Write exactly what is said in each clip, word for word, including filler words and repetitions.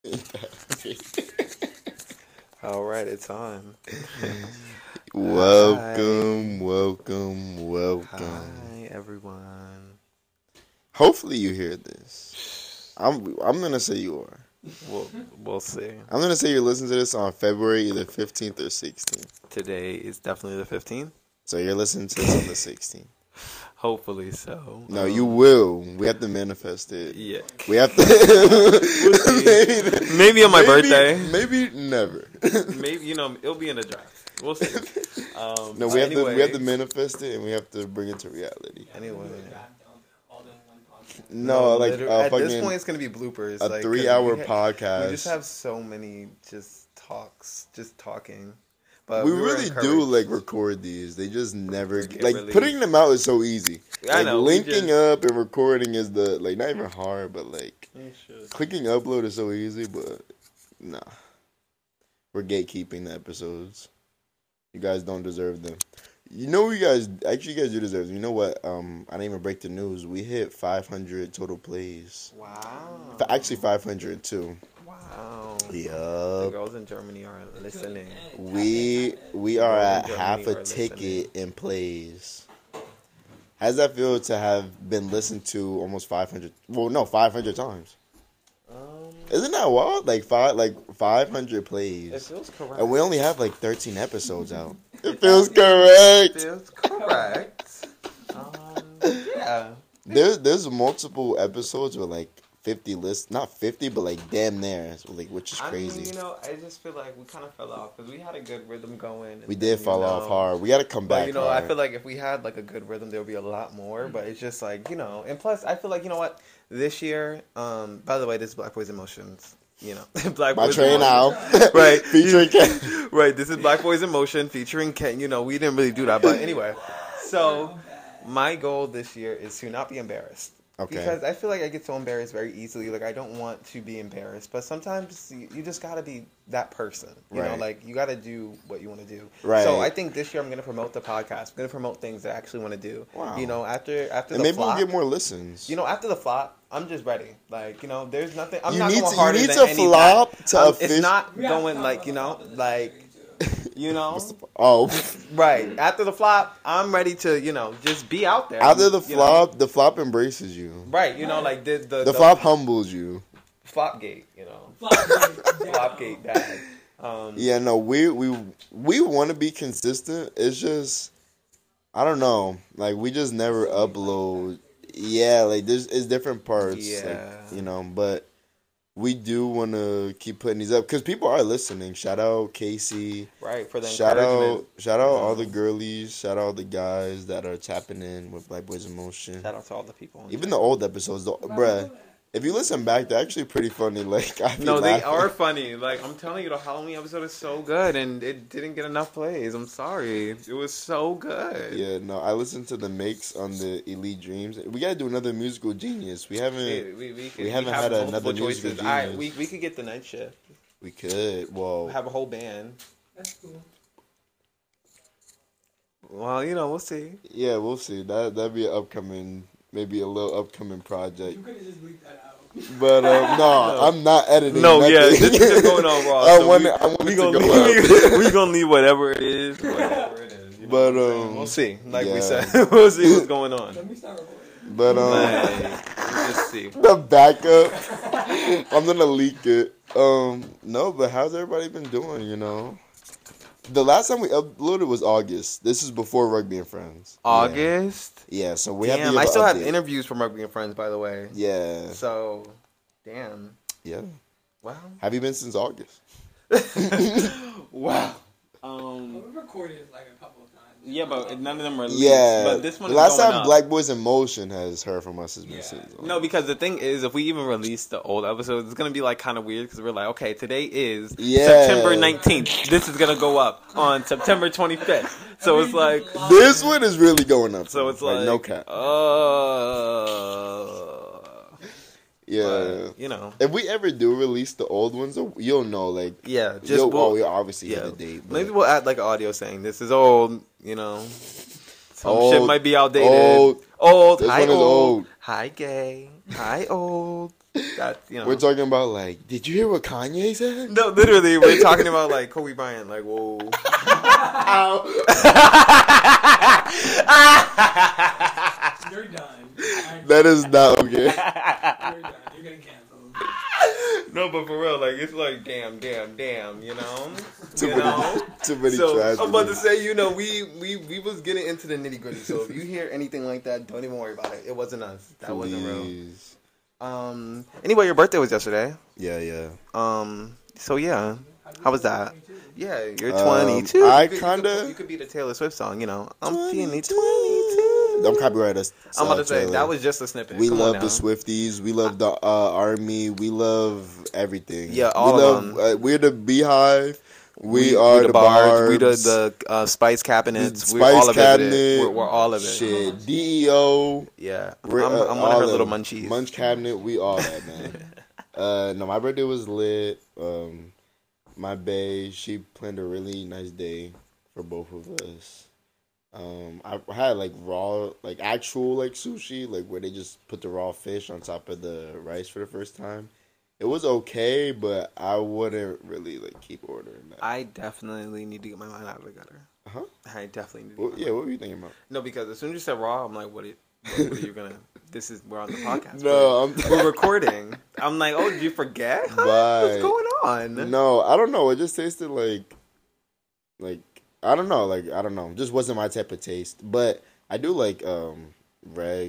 All right, it's on. Welcome, Hi. welcome, welcome. Hi, everyone. Hopefully you hear this. I'm I'm gonna say you are. We'll we'll see. I'm gonna say you're listening to this on February either fifteenth or sixteenth. Today is definitely the fifteenth. So you're listening to this on the sixteenth. Hopefully so. No, um, you will. We have to manifest it. Yeah. We have to. maybe, maybe on my maybe, birthday. Maybe never. Maybe, you know, it'll be in the draft. We'll see. Um, no, we have anyway. to. We have to manifest it, and we have to bring it to reality. Anyway. No, no like uh, at fucking this point, it's gonna be bloopers. A like, three-hour we podcast. We just have so many just talks, just talking. But we, we really do like record these. They just never get like released. Putting them out is so easy. I like know, linking just, up and recording is the like not even hard, but like should. clicking upload is so easy. But nah, we're gatekeeping the episodes. You guys don't deserve them. You know, you guys actually you guys do deserve them. You know what? Um, I didn't even break the news. We hit five hundred total plays. Wow. Actually, five hundred too. Wow. Yup. The girls in Germany are listening. We we are at half a ticket in plays. How does that feel to have been listened to almost five hundred? Well, no, five hundred times. Um, Isn't that wild? Like five, like five hundred plays. It feels correct. And we only have like thirteen episodes out. It feels correct. It feels correct. um, yeah. There's there's multiple episodes with like fifty lists, not fifty, but like damn near, so like which is crazy. I mean, you know, I just feel like we kind of fell off because we had a good rhythm going. We did then, fall know, off hard. We got to come back. But you know, hard. I feel like if we had like a good rhythm, there would be a lot more. But it's just like, you know, and plus, I feel like, you know what, this year. Um, by the way, this is Black Boys Emotions. You know, Black My Boys train now, right? Featuring Ken. Right. This is Black Boys in Motion featuring Ken. You know, we didn't really do that, but anyway. So, my goal this year is to not be embarrassed. Okay. Because I feel like I get so embarrassed very easily. Like, I don't want to be embarrassed. But sometimes you, you just got to be that person. You right. know, like, you got to do what you want to do. Right. So, I think this year I'm going to promote the podcast. I'm going to promote things that I actually want to do. Wow. You know, after after and the maybe flop. we'll get more listens. You know, after the flop, I'm just ready. Like, you know, there's nothing. I'm you not need going to, harder you need than to any flop to um, offic- It's not going, like, you know, like... You know, oh, right. After the flop, I'm ready to, you know, just be out there. After the flop, know. the flop embraces you. Right. You know, like the the, the, the flop humbles you. Flopgate, you know, Flopgate dad. Um, yeah, no, we we we want to be consistent. It's just, I don't know, like we just never upload. Yeah, like there's it's different parts. Yeah, like, you know, but. We do want to keep putting these up because people are listening. Shout out Casey. Right, for the shout encouragement. out, shout out all the girlies. Shout out the guys that are tapping in with Black Boys in Motion. Shout out to all the people. Even the old episodes, though, bruh. If you listen back, they're actually pretty funny. Like, I no, laughing. they are funny. Like, I'm telling you, the Halloween episode is so good, and it didn't get enough plays. I'm sorry, it was so good. Yeah, no, I listened to the makes on the Elite Dreams. We gotta do another musical genius. We haven't. We, we, we, could, we haven't we have had another choices. musical genius. I, we we could get the night shift. We could. Well, have a whole band. That's cool. Well, you know, we'll see. Yeah, we'll see. That that'd be an upcoming, maybe a little upcoming project. You could just leave that out. But um, no, no, I'm not editing. No, nothing. yeah, this is just going on raw. I so want we, it. I want we it gonna to go leave, out. we gonna leave whatever it is. Whatever it is. You know but um, um, we'll see. Like yeah. we said, we'll see what's going on. Let me start recording. But um, like, we'll just see. The backup. I'm gonna leak it. Um, no, but how's everybody been doing? You know. The last time we uploaded was August. This is before Rugby and Friends. August? Yeah, yeah so we damn, have to I still update. have interviews from Rugby and Friends, by the way. Yeah. So, damn. Yeah. Wow. Have you been since August? Wow. Um, We've recorded like a couple of times. Yeah, but none of them are. Yeah. But this one. The is last going time up. Black Boys in Motion has heard from us has been Yeah. since. No, because the thing is, if we even release the old episodes, it's gonna be like kind of weird because we're like, okay, today is Yeah. September nineteenth. This is gonna go up on September twenty-fifth. So it's like This one is really going up. So it's like, no cap. Uh, Yeah. but, you know. If we ever do release the old ones, you'll know. Like, Yeah, just you'll, we'll, well, we obviously yeah. have the date. But Maybe we'll add like audio saying this is old. You know, some Old. shit might be outdated. Old. Old. This Hi one is old. old. Hi gay. Hi old. That, you know. We're talking about like, did you hear what Kanye said? No, literally, we're talking about like Kobe Bryant. Like, whoa. You're done. That is not okay. You're done. You're getting canceled. No, but for real, like it's like damn, damn, damn. You know, Too you many, know. too many So tragedies. I'm about to say, you know, we we we was getting into the nitty gritty. So if you hear anything like that, don't even worry about it. It wasn't us. That wasn't real. Please. Um. Anyway, your birthday was yesterday. Yeah, yeah. Um. So yeah, how was that? Yeah, you're Um, twenty-two. I You could- you could- kinda- You could be the Taylor Swift song. You know, I'm feeling twenty-two. twenty-two. Don't copyright us. I'm about to say Taylor. that was just a snippet. We Come on love now. the Swifties. We love the uh, army. We love everything. Yeah, all we of love, them. Uh, we're the Beehive. We, We- are we the, barbs. We the the uh, Spice Cabinets. The We're Spice all of Cabinet. it. We're, we're all of it. Shit, D E O. Yeah, I'm, We're, I'm, uh, I'm one of all her of little them. munchies. Munch Cabinet. We all that, man. uh, no, my birthday was lit. Um, my bae, she planned a really nice day for both of us. Um, I had like raw, like actual like sushi, like where they just put the raw fish on top of the rice for the first time. It was okay, but I wouldn't really like keep ordering that. I definitely need to get my mind out of the gutter. Huh? I definitely need to. Well, get my yeah, mind- what were you thinking about? No, because as soon as you said raw, I'm like, what? Are, what, what are you gonna? This is we're on the podcast. No, I'm. we're, we're recording. I'm like, oh, did you forget? Huh? Bye. What's going on? No, I don't know. It just tasted like, like I don't know. Like I don't know. Just wasn't my type of taste. But I do like um reg,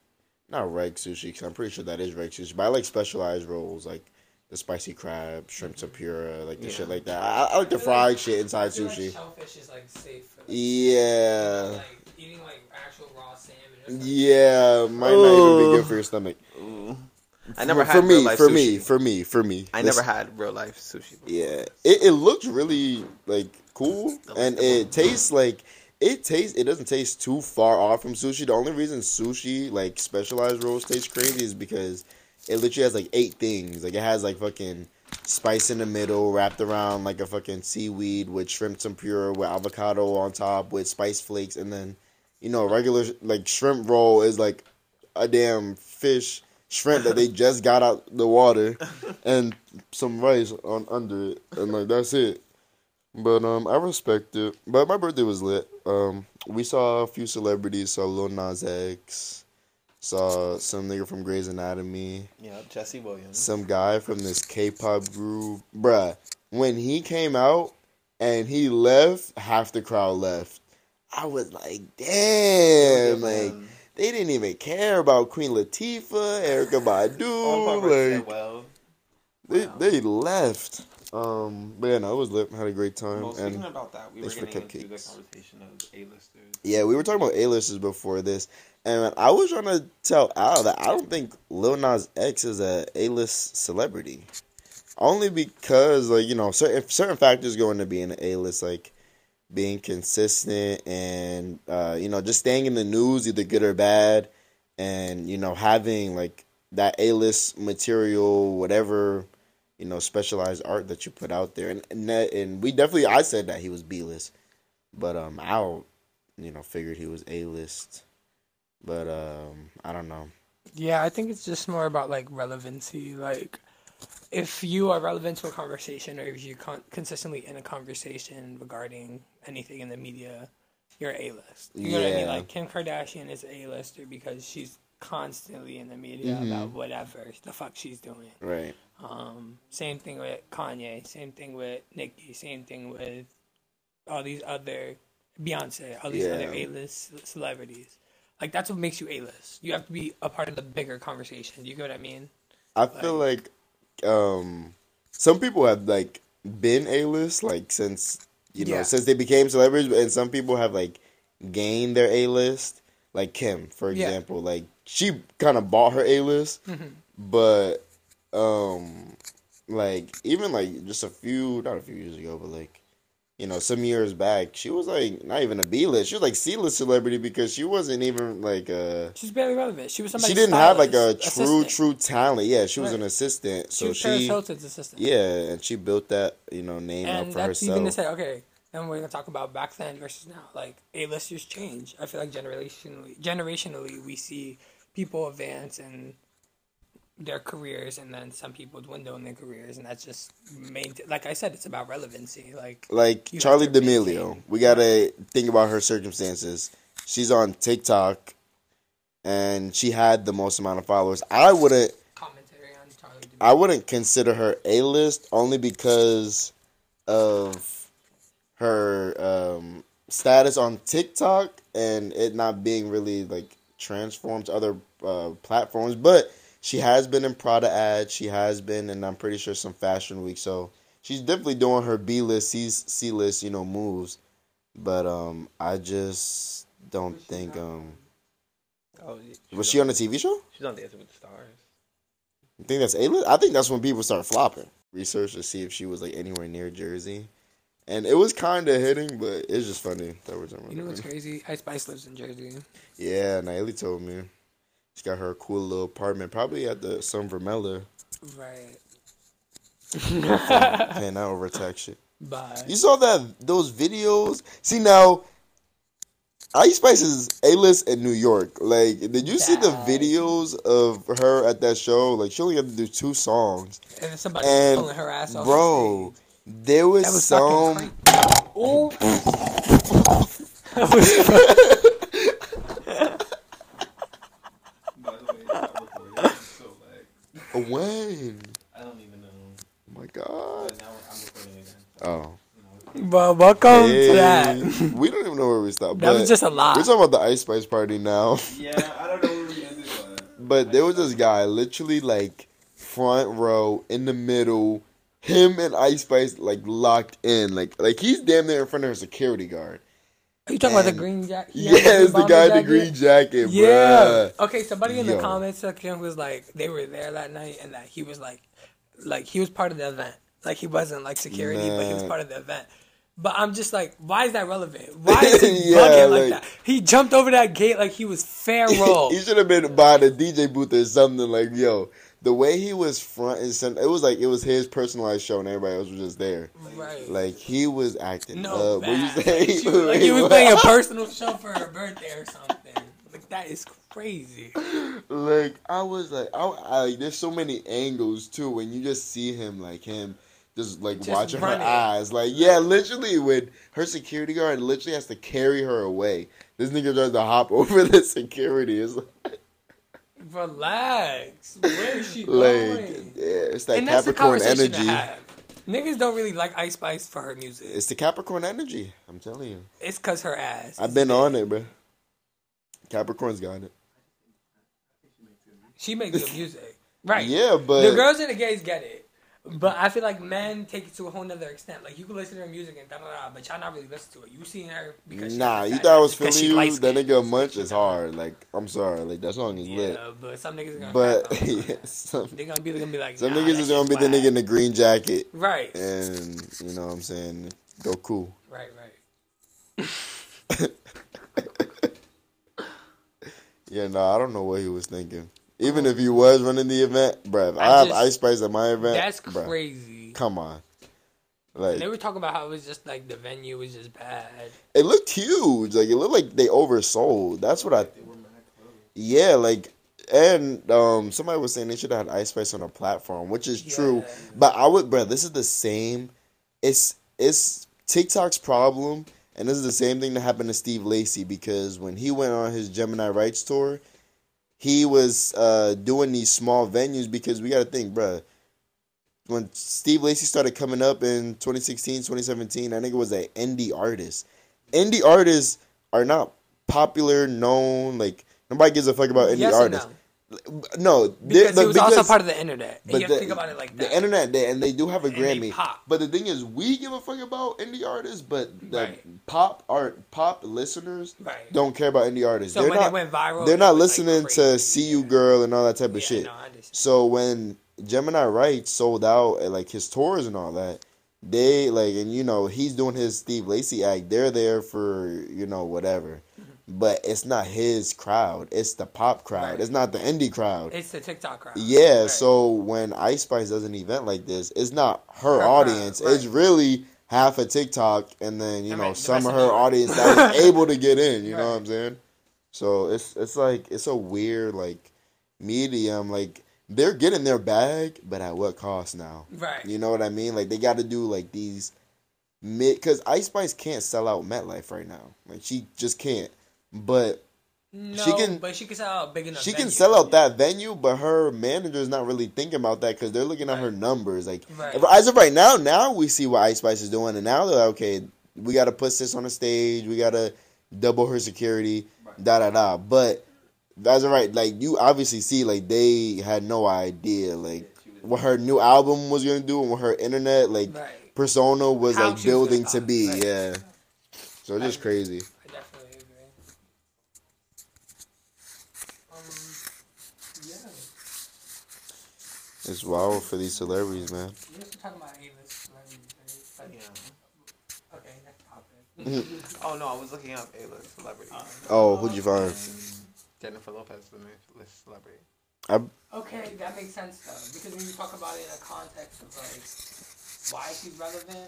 not reg sushi because I'm pretty sure that is reg sushi. But I like specialized rolls like the spicy crab, shrimp tempura, like the Yeah. shit like that. I, I like the fried shit I inside feel sushi. Like shellfish is like safe for like, Yeah, like eating like actual raw salmon. Or something. yeah. Might not even be good for your stomach. Ooh. I never for, had for me, real life for sushi. me, for me, for me. I This- never had real life sushi. Before. Yeah, it it looks really like cool, and it tastes like it tastes. It doesn't taste too far off from sushi. The only reason sushi like specialized rolls taste crazy is because it literally has like eight things. Like it has like fucking spice in the middle, wrapped around like a fucking seaweed with shrimp tempura with avocado on top with spice flakes, and then you know a regular like shrimp roll is like a damn fish. Shrimp that they just got out the water and some rice on under it and like that's it. But um I respect it. But my birthday was lit. Um we saw a few celebrities, saw Lil Nas X, saw some nigga from Grey's Anatomy, Yeah, Jesse Williams. some guy from this K-pop group. Bruh, when he came out and he left, half the crowd left. I was like, damn, like Um, they didn't even care about Queen Latifah, Erica all Badu. purpose said, Like well, they wow. they left. Um, but yeah, no, it was lit. Had a great time. well, speaking and about that, we were thanks for getting into the cupcakes. conversation of A-listers. yeah, we were talking about A-listers before this, and I was trying to tell Al that I don't think Lil Nas X is a A-list celebrity. Only because like you know certain certain factors go into being an A-list, like being consistent and uh, you know just staying in the news, either good or bad, and you know having like that A-list material, whatever you know specialized art that you put out there, and and, that, and we definitely I said that he was B-list, but um Al you know figured he was A-list, but um I don't know. Yeah, I think it's just more about like relevancy. Like, if you are relevant to a conversation, or if you're con- consistently in a conversation regarding anything in the media, you're A-list. You know what I mean? Yeah. Like Kim Kardashian is A-lister because she's constantly in the media Mhm. about whatever the fuck she's doing. Right. Um, same thing with Kanye. Same thing with Nicki. Same thing with all these other Beyonce. All these Yeah. other A-list celebrities. Like that's what makes you A-list. You have to be a part of the bigger conversation. You get what I mean? I feel like um some people have like been A-list like since you know Yeah. since they became celebrities, and some people have like gained their A-list. Like Kim, for Yeah. example, like she kind of bought her A-list, Mhm. but um like even like just a few not a few years ago, but like you know some years back, she was like not even a B-list. She was like C-list celebrity because she wasn't even like a. She's barely relevant. She was somebody. She didn't have like a stylist, true, assistant. true talent. Yeah, she was Right. an assistant. She So was Paris she, Hilton's assistant. yeah, and she built that, you know, name And up for that's herself. even to say, okay, and we're gonna talk about back then versus now. Like A-listers change. I feel like generationally, generationally, we see people advance and their careers, and then some people dwindle in their careers, and that's just main. Like I said, it's about relevancy. Like Like you have Charlie to D'Amelio, maintain- we gotta think about her circumstances. She's on TikTok, and she had the most amount of followers. I wouldn't, commentary on Charlie D'Amelio. I wouldn't consider her A list only because of her um, status on TikTok and it not being really like transformed to other uh, platforms. But she has been in Prada ads. She has been, and I'm pretty sure some Fashion Week. So she's definitely doing her B list, C C list, you know, moves. But um, I just don't think um, Oh, was she on a T V show? She's on Dancing with the Stars. You think that's A list? I think that's when people start flopping. Research to see if she was like anywhere near Jersey, and it was kind of hitting, but it's just funny that we're talking about. You know what's that. crazy? Ice Spice lives in Jersey. Yeah, Naili told me she's got her cool little apartment, probably at the Sun Vermella. Right. Paying out over tax shit. Bye. You saw that those videos? See now, Ice Spice is A list in New York. Like, did you see the Dang. videos of her at that show? Like, she only had to do two songs. And then somebody And, pulling her ass off. bro, there was, That was some. fucking crazy. Oh. By the way, it's not recorded, so like, When? I don't even know. Oh my god. But now I'm recording again. Oh. Well, welcome to that. Hey, we don't even know where we stopped. That but was just a lot. We're talking about the Ice Spice party now. Yeah, I don't know where we ended, but But there was this guy, literally like front row in the middle, him and Ice Spice like locked in, like like he's damn near in front of her security guard. Are you talking about the And- green jacket? Yes, the guy in the green jacket, Yeah. bruh. Okay, somebody in Yo. the comments section was like, they were there that night, and that he was like, like he was part of the event. Like he wasn't like security, but he was Nah. part of the event. But I'm just like, why is that relevant? Why is he Yeah, bugging like, like- that? He jumped over that gate like he was fair roll. He should have been by the D J booth or something. Like, yo, the way he was front and center, it was like it was his personalized show, and everybody else was just there. Right. Like he was acting No, up. What you bad. say? She was- like he was playing a personal show for her birthday or something. Like that is crazy. Like I was like, I, I there's so many angles too when you just see him like him just like Just watching her running. eyes. Like yeah, literally when her security guard literally has to carry her away. This nigga tries to hop over the security. It's like, Relax. Where is she like going? yeah, it's that And that's the Capricorn conversation to energy. have. Niggas don't really like Ice Spice for her music. It's the Capricorn energy. I'm telling you. It's cause her ass. I've been on it, bro. Capricorn's got it. She makes good music, right? Yeah, but The girls and the gays get it, but I feel like men take it to a whole nother extent. Like you can listen to her music and da da da, but y'all not really listen to it. You seen her because she's nah, a you fat thought I ass, was because feeling she you. light-skinned. That nigga Munch is hard. Like I'm sorry, like that song is lit. Yeah, but some niggas are gonna. But crack on it. yeah, some, They gonna be gonna be like. some nah, niggas that is gonna shit's be the whack. nigga in the green jacket, Right. and you know what I'm saying, go cool. Right. Right. Yeah, no, I don't know what he was thinking. Even if he was running the event, bruh, if I, I have just- Ice Spice at my event. That's bruh, crazy. Come on, And they like were talking about how it was just like the venue was just bad. it looked huge. Like it looked like they oversold. That's what I. Yeah, like, and um, somebody was saying they should have had Ice Spice on a platform, which is true. Yeah. But I would, bro. This is the same. It's it's TikTok's problem, and this is the same thing that happened to Steve Lacy because when he went on his Gemini Rights tour, he was uh, doing these small venues because we got to think, bro. When Steve Lacy started coming up in twenty sixteen, twenty seventeen, that nigga was an indie artist. Indie artists are not popular, known, like nobody gives a fuck about indie Yes and artists. no. No, Because they- he was because- also part of the internet. And but you have to the- think about it like the that. internet, they, and they do have a And they Grammy. pop. But the thing is, we give a fuck about indie artists, but the Right. pop art, pop listeners Right. don't care about indie artists. So they're when not, it went viral, they're it not was, like, listening to crazy. "See You Girl" and all that type of Yeah, shit. no, I understand. So when Gemini Rights sold out at like his tours and all that, they like, and you know he's doing his Steve Lacy act. They're there for you know whatever, but it's not his crowd. It's the pop crowd. Right. It's not the indie crowd. It's the TikTok crowd. Yeah, Right. so when Ice Spice does an event like this, it's not her, Her audience. crowd, right. It's really half of TikTok and then, you I know, mean, the some rest of of her the- audience that was able to get in, you know Right. what I'm saying? So it's it's like it's a weird like medium. Like they're getting their bag, but at what cost now? Right. You know what I mean? Like they got to do like these mid because Ice Spice can't sell out MetLife right now. Like she just can't. But No, She can- but she can sell out big enough. she can venue. sell out that venue, but her manager's not really thinking about that because they're looking at her numbers. Like Right. if- as of right now, now we see what Ice Spice is doing, and now they're like, okay, we got to put this on the stage, we got to double her security, da da da. But as of right, like you obviously see, like they had no idea, like what her new album was gonna do and what her internet like Right. persona was How like she was building gonna to pop, be. right. Yeah, so it's just crazy. I definitely agree. Um, yeah. It's wild for these celebrities, man. We used to talk about A-list celebrities, right? Like, Yeah. okay, next topic. Oh no, I was looking up A-list celebrities. Oh, who'd you find? Jennifer Lopez is the list celebrity. Okay, that makes sense though, because when you talk about it in a context of like why she's relevant,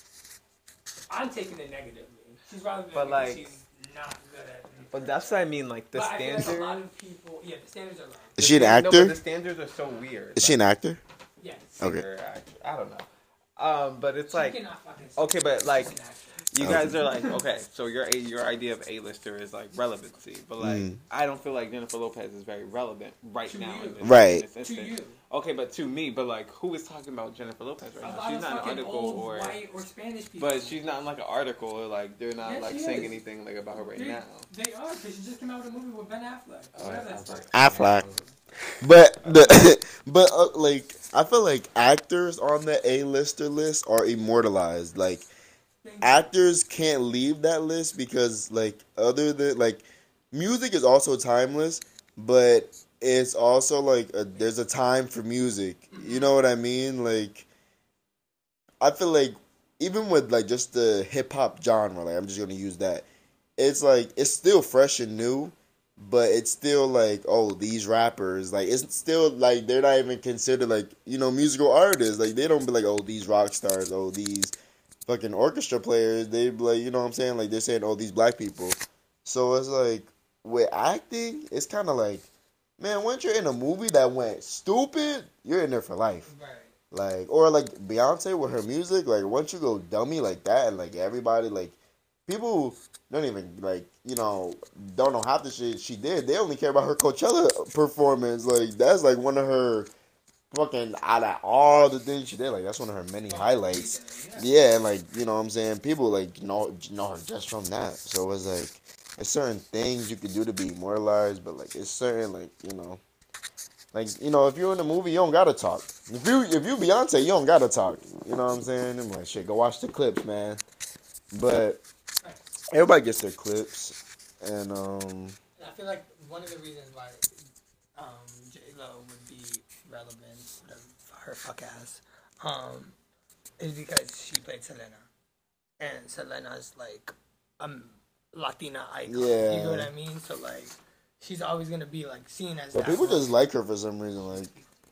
I'm taking it negatively. She's relevant But, because like- she's not good at it. But that's what I mean, like the but I feel like a standard. lot of people, yeah, the standards are low. Is she an No, actor? but the standards are so weird. Is she an actor? Yes. Okay. Singer, actor, I don't know. Um, but it's She like cannot fucking okay, but like she's an actress. you guys are like okay, so your a- your idea of A-lister is like relevancy, but like Mm. I don't feel like Jennifer Lopez is very relevant right To now. you. In this, Right. In this To instant. you. Okay, but to me, but like who is talking about Jennifer Lopez A right now? lot She's of not an fucking article old or. white or Spanish people. But she's not in like an article or like they're not Yes, like she saying is. anything like about her right they, now. They are, because she just came out with a movie with Ben Affleck. Oh, Whatever yeah, that's Affleck. like. Affleck. But the but uh, like I feel like actors on the A-lister list are immortalized. Like actors can't leave that list because like other than like music is also timeless, but it's also like a, there's a time for music. You know what I mean? Like I feel like even with like just the hip hop genre, like I'm just gonna use that. It's like it's still fresh and new, but it's still like, oh, these rappers, like it's still like they're not even considered like, you know, musical artists. Like they don't be like, oh, these rock stars, oh, these fucking orchestra players. They be like, you know what I'm saying? Like they're saying, oh, these black people. So it's like with acting, it's kind of like, man, once you're in a movie that went stupid, you're in there for life. Right. Like, or like Beyonce with her music, like once you go dummy like that, and like everybody, like people don't even like, you know, don't know half the shit she did. They only care about her Coachella performance. Like that's like one of her fucking out of all the things she did. Like that's one of her many highlights. Yeah, and like you know what I'm saying, people like know know her just from that. So it's like it's certain things you could do to be immortalized, but like it's certain like you know. Like, you know, if you're in a movie, you don't gotta talk. If you if you Beyonce, you don't gotta talk. You know what I'm saying? I'm like, shit, go watch the clips, man. But everybody gets their clips, and um, I feel like one of the reasons why um, J Lo would be relevant, her fuck ass, um, is because she played Selena, and Selena's like a Latina icon. Yeah. You know what I mean? So like, she's always gonna be like seen as. but that people one. just like her for some reason. Like,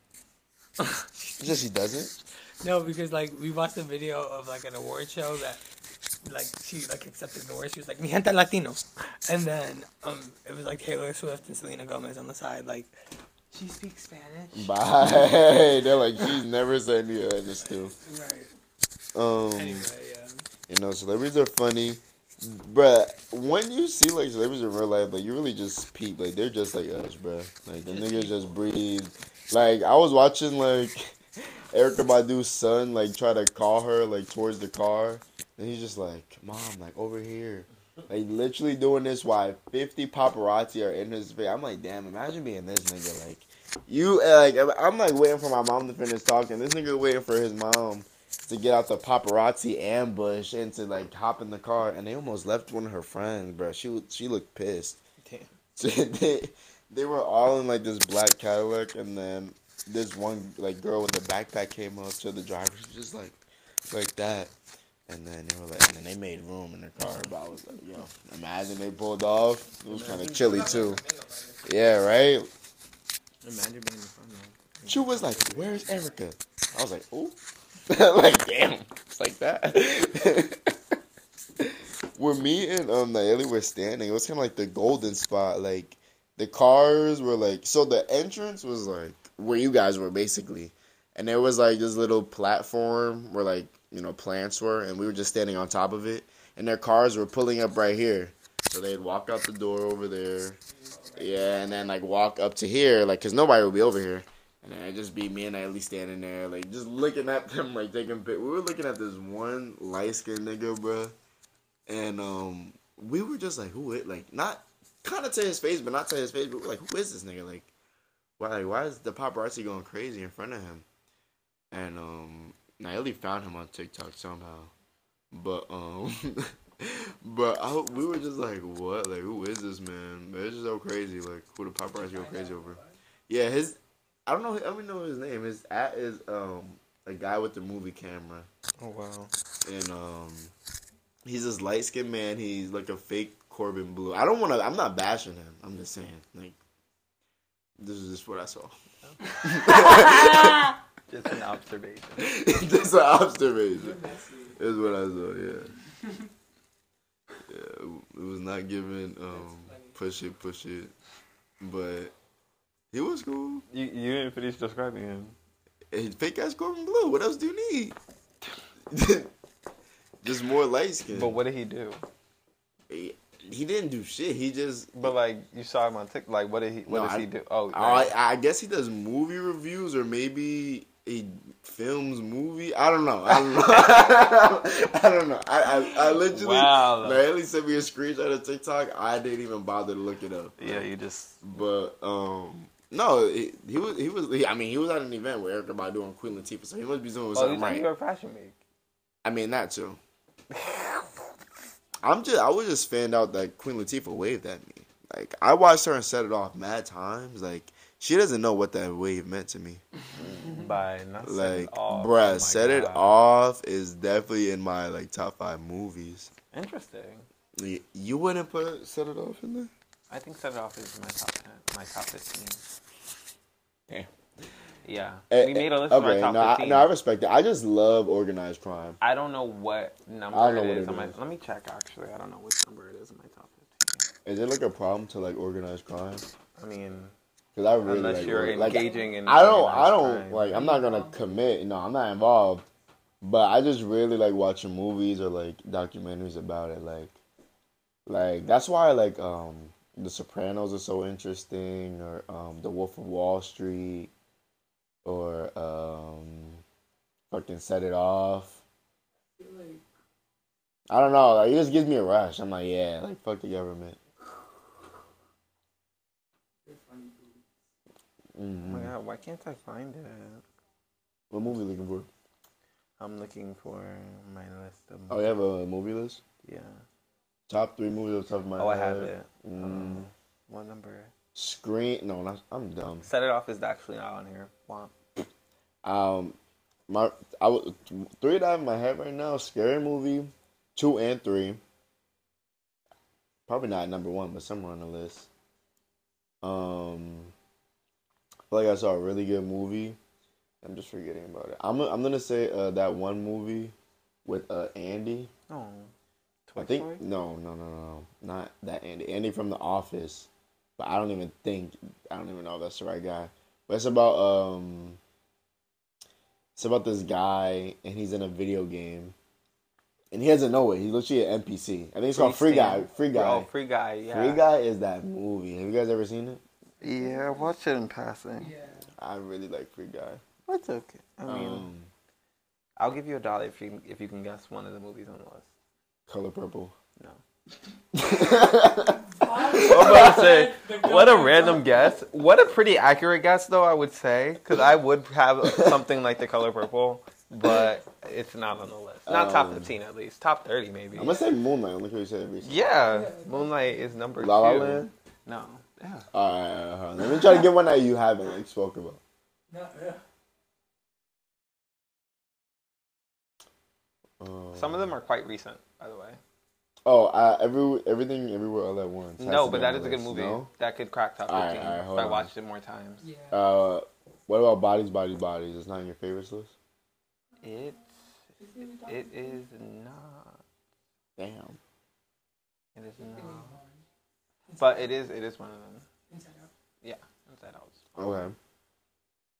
it's just she doesn't. No, because like we watched a video of like an award show that like she like accepted the award. She was like mi gente latino, and then um it was like Taylor Swift and Selena Gomez on the side. Like she speaks Spanish. Bye. They're like, she's never said any of this too. Right. Um, Anyway, yeah. you know, celebrities are funny. Bruh, when you see like celebrities in real life, like you really just peep. Like they're just like us, bruh. Like the niggas just breathe. Like I was watching like Erica Badu's son like try to call her like towards the car, and he's just like, "Mom, like over here." Like literally doing this while fifty paparazzi are in his face. I'm like, damn, imagine being this nigga. Like you, like I'm like waiting for my mom to finish talking. This nigga waiting for his mom to get out the paparazzi ambush and to like hop in the car, and they almost left one of her friends, bro. She she looked pissed. Damn. they they were all in like this black Cadillac, and then this one like girl with a backpack came up to the driver, she was just like like that, and then they were like, and then they made room in the car. But I was like, yo, imagine they pulled off. It was kind of chilly too. Yeah, right. Imagine being in front of them. She was like, "Where's Erica?" I was like, "Ooh." Like damn, it's like that. Where me and um Naeli were standing, it was kind of like the golden spot. Like the cars were like, so the entrance was like where you guys were basically, and there was like this little platform where like you know plants were, and we were just standing on top of it, and their cars were pulling up right here, so they'd walk out the door over there, yeah, and then like walk up to here, like cause nobody would be over here. And then it'd just be me and Ellie standing there, like, just looking at them, like, taking pic. We were looking at this one light-skinned nigga, bro. And, um, we were just like, who is, like, not, kind of to his face, but not to his face, but we're like, who is this nigga? Like, why, like, why is the paparazzi going crazy in front of him? And, um, Naeli found him on TikTok somehow. But, um, but I, we were just like, what? Like, who is this man? It's just so crazy, like, who the paparazzi go crazy over. Yeah, his... I don't know. I don't know his name. His at is um a guy with the movie camera. Oh wow. And um, he's this light skinned man. He's like a fake Corbin Blue. I don't want to. I'm not bashing him. I'm just saying like this is just what I saw. Just an observation. Just an observation. Is what I saw. Yeah. Yeah. It was not giving um push it push it, but. He was cool. You you didn't finish describing him. Hey, fake ass Corbin Blue. What else do you need? Just more light skin. But what did he do? He, he didn't do shit. He just. But like you saw him on TikTok. Like what did he? What No, does I- he do? Oh, I, I guess he does movie reviews, or maybe he films movie. I don't know. I don't know. I don't know. I I, I literally. Wow. Naeli sent me a screenshot of TikTok. I didn't even bother to look it up. yeah. You just But um. No, he, he was. He was. He, I mean, he was at an event where Erykah Badu and Queen Latifah, so he must be doing oh, you something think right. you were Fashion Week? I mean, that too. I'm just. I was just fanned out that Queen Latifah waved at me. Like I watched her and set it off mad times. Like she doesn't know what that wave meant to me. By not set Like, it off. bruh, Oh my set it God. off is definitely in my like top five movies. Interesting. Y- You wouldn't put set it off in there? I think Set It Off is my top ten, my top fifteen. Yeah. Yeah, Eh, we made a list eh, of our okay, top no, I, fifteen. no, I respect it. I just love organized crime. I don't know what number I don't know it what is it on my. is. Let me check. Actually, I don't know which number it is in my top fifteen. Is it like a problem to like organized crime? I mean, Because I really unless like, you're org- like, engaging in. I don't. I organized don't crime. like. I'm not gonna commit. No, I'm not involved. But I just really like watching movies or like documentaries about it. Like, like that's why like um The Sopranos are so interesting, or um The Wolf of Wall Street, or um fucking Set It Off. I don't know. Like it just gives me a rush. I'm like, yeah, like fuck the government. Oh Mm-hmm. my God, why can't I find it? What movie you looking for? I'm looking for my list of. Oh, you have a movie list? Yeah. Top three movies off the top of my Oh, I head. have it. Mm. Um, what number? Screen. No, not, I'm dumb. Set It Off is actually not on here. Wow. Um, my I was three that I have in my head right now. Scary Movie, two and three. Probably not number one, but somewhere on the list. Um, I feel like I saw a really good movie. I'm just forgetting about it. I'm I'm gonna say uh, that one movie with uh, Andy. Oh. Toy I think Story? no, no, no, no, not that Andy. Andy from The Office, but I don't even think I don't even know if that's the right guy. But it's about um, it's about this guy and he's in a video game, and he doesn't know it. He's literally an N P C. I think it's called Free Guy. Stand. Free Guy. Oh, Free Guy. Yeah. Free Guy is that movie. Have you guys ever seen it? Yeah, watch it in passing. Yeah. I really like Free Guy. That's okay. I mean, Um, I'll give you a dollar if you if you can guess one of the movies on the list. Color Purple. No. I'm about to say, what a random guess. What a pretty accurate guess, though, I would say. Because I would have something like The Color Purple, but it's not on the list. Not top Um, fifteen, at least. Top thirty, maybe. I'm gonna say Moonlight. Look what you said recently. Yeah, Moonlight is number La La two. Land. No. Yeah. All right, let me try to get one that you haven't like spoke about. No, yeah. Um, Some of them are quite recent, by the way. Oh, uh, every everything everywhere all at once. Has No, to but be that on is the a good list, movie. no? That could crack top Alright, fifteen alright, if hold I on. watched it more times. Yeah. Uh, what about Bodies, Bodies, Bodies? It's not in your favorites list. It, it is not. Damn. It is not. But it is. It is one of them. Inside Out. Yeah, Inside Out. Okay.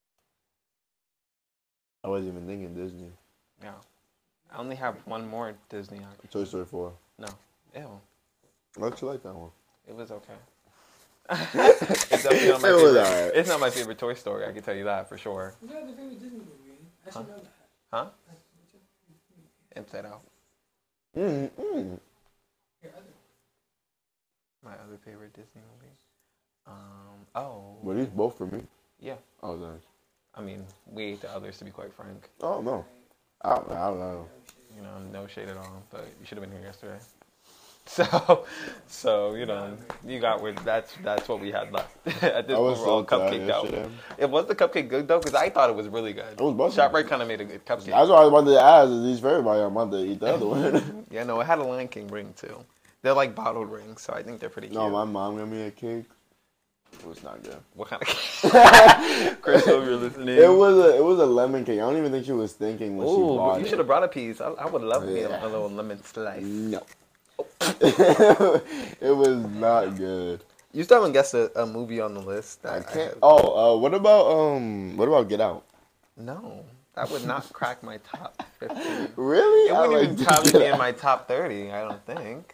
I wasn't even thinking Disney. Yeah. I only have one more Disney. I- Toy Story four. No. Ew. I actually like that one. It was okay. It's definitely not my It was favorite. alright. It's not my favorite Toy Story. I can tell you that for sure. What's your other favorite Disney movie? I should Huh? know that. Huh? Inside Out. Mm, mm. Your other. My other favorite Disney movie. Um. Oh. But these both for me. Yeah. Oh, nice. I mean, we ate the others to be quite frank. Oh, no. I don't, I don't know. You know, no shade at all. But you should have been here yesterday. So, so you know, you got where that's that's what we had left at this I was overall so tired cupcake out. yesterday. It was the cupcake good though, because I thought it was really good. It was busting. ShopRite kind of made a good cupcake. That's what I was about to ask. Is these for everybody? I'm about to eat the other one. Yeah, no, it had a Lion King ring too. They're like bottled rings, so I think they're pretty cute. No, my mom got me a cake. It was not good. What kind of cake? Crystal, you're listening. It was a it was a lemon cake. I don't even think she was thinking when she Ooh, bought you it. should have brought a piece. I, I would love me a, Yeah. a little lemon slice. No. It was not good. You still haven't guessed a, a movie on the list. That I I can't. have- Oh, uh, what about um? What about Get Out? No, that would not crack my top fifteen. Really? It I wouldn't even like probably Get be in Out. my top thirty. I don't think.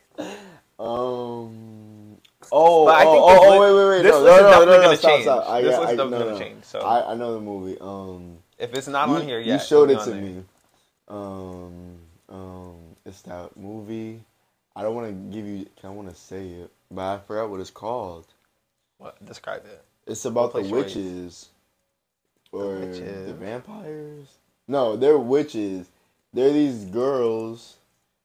Um. Oh, But I think oh, this oh, li- wait, wait, wait. this no, list is no, no, definitely no, no, gonna stop, change. stop. I, This I, list is I, definitely no, gonna no. change, so- I, I know the movie. Um, If it's not you, on here you yet, showed it it'll to be on there. me. Um, um, it's that movie. I don't want to give you. I want to say it, but I forgot what it's called. What? Describe it. It's about the We'll play witches. Or the, witches? vampires? No, they're witches. They're these girls,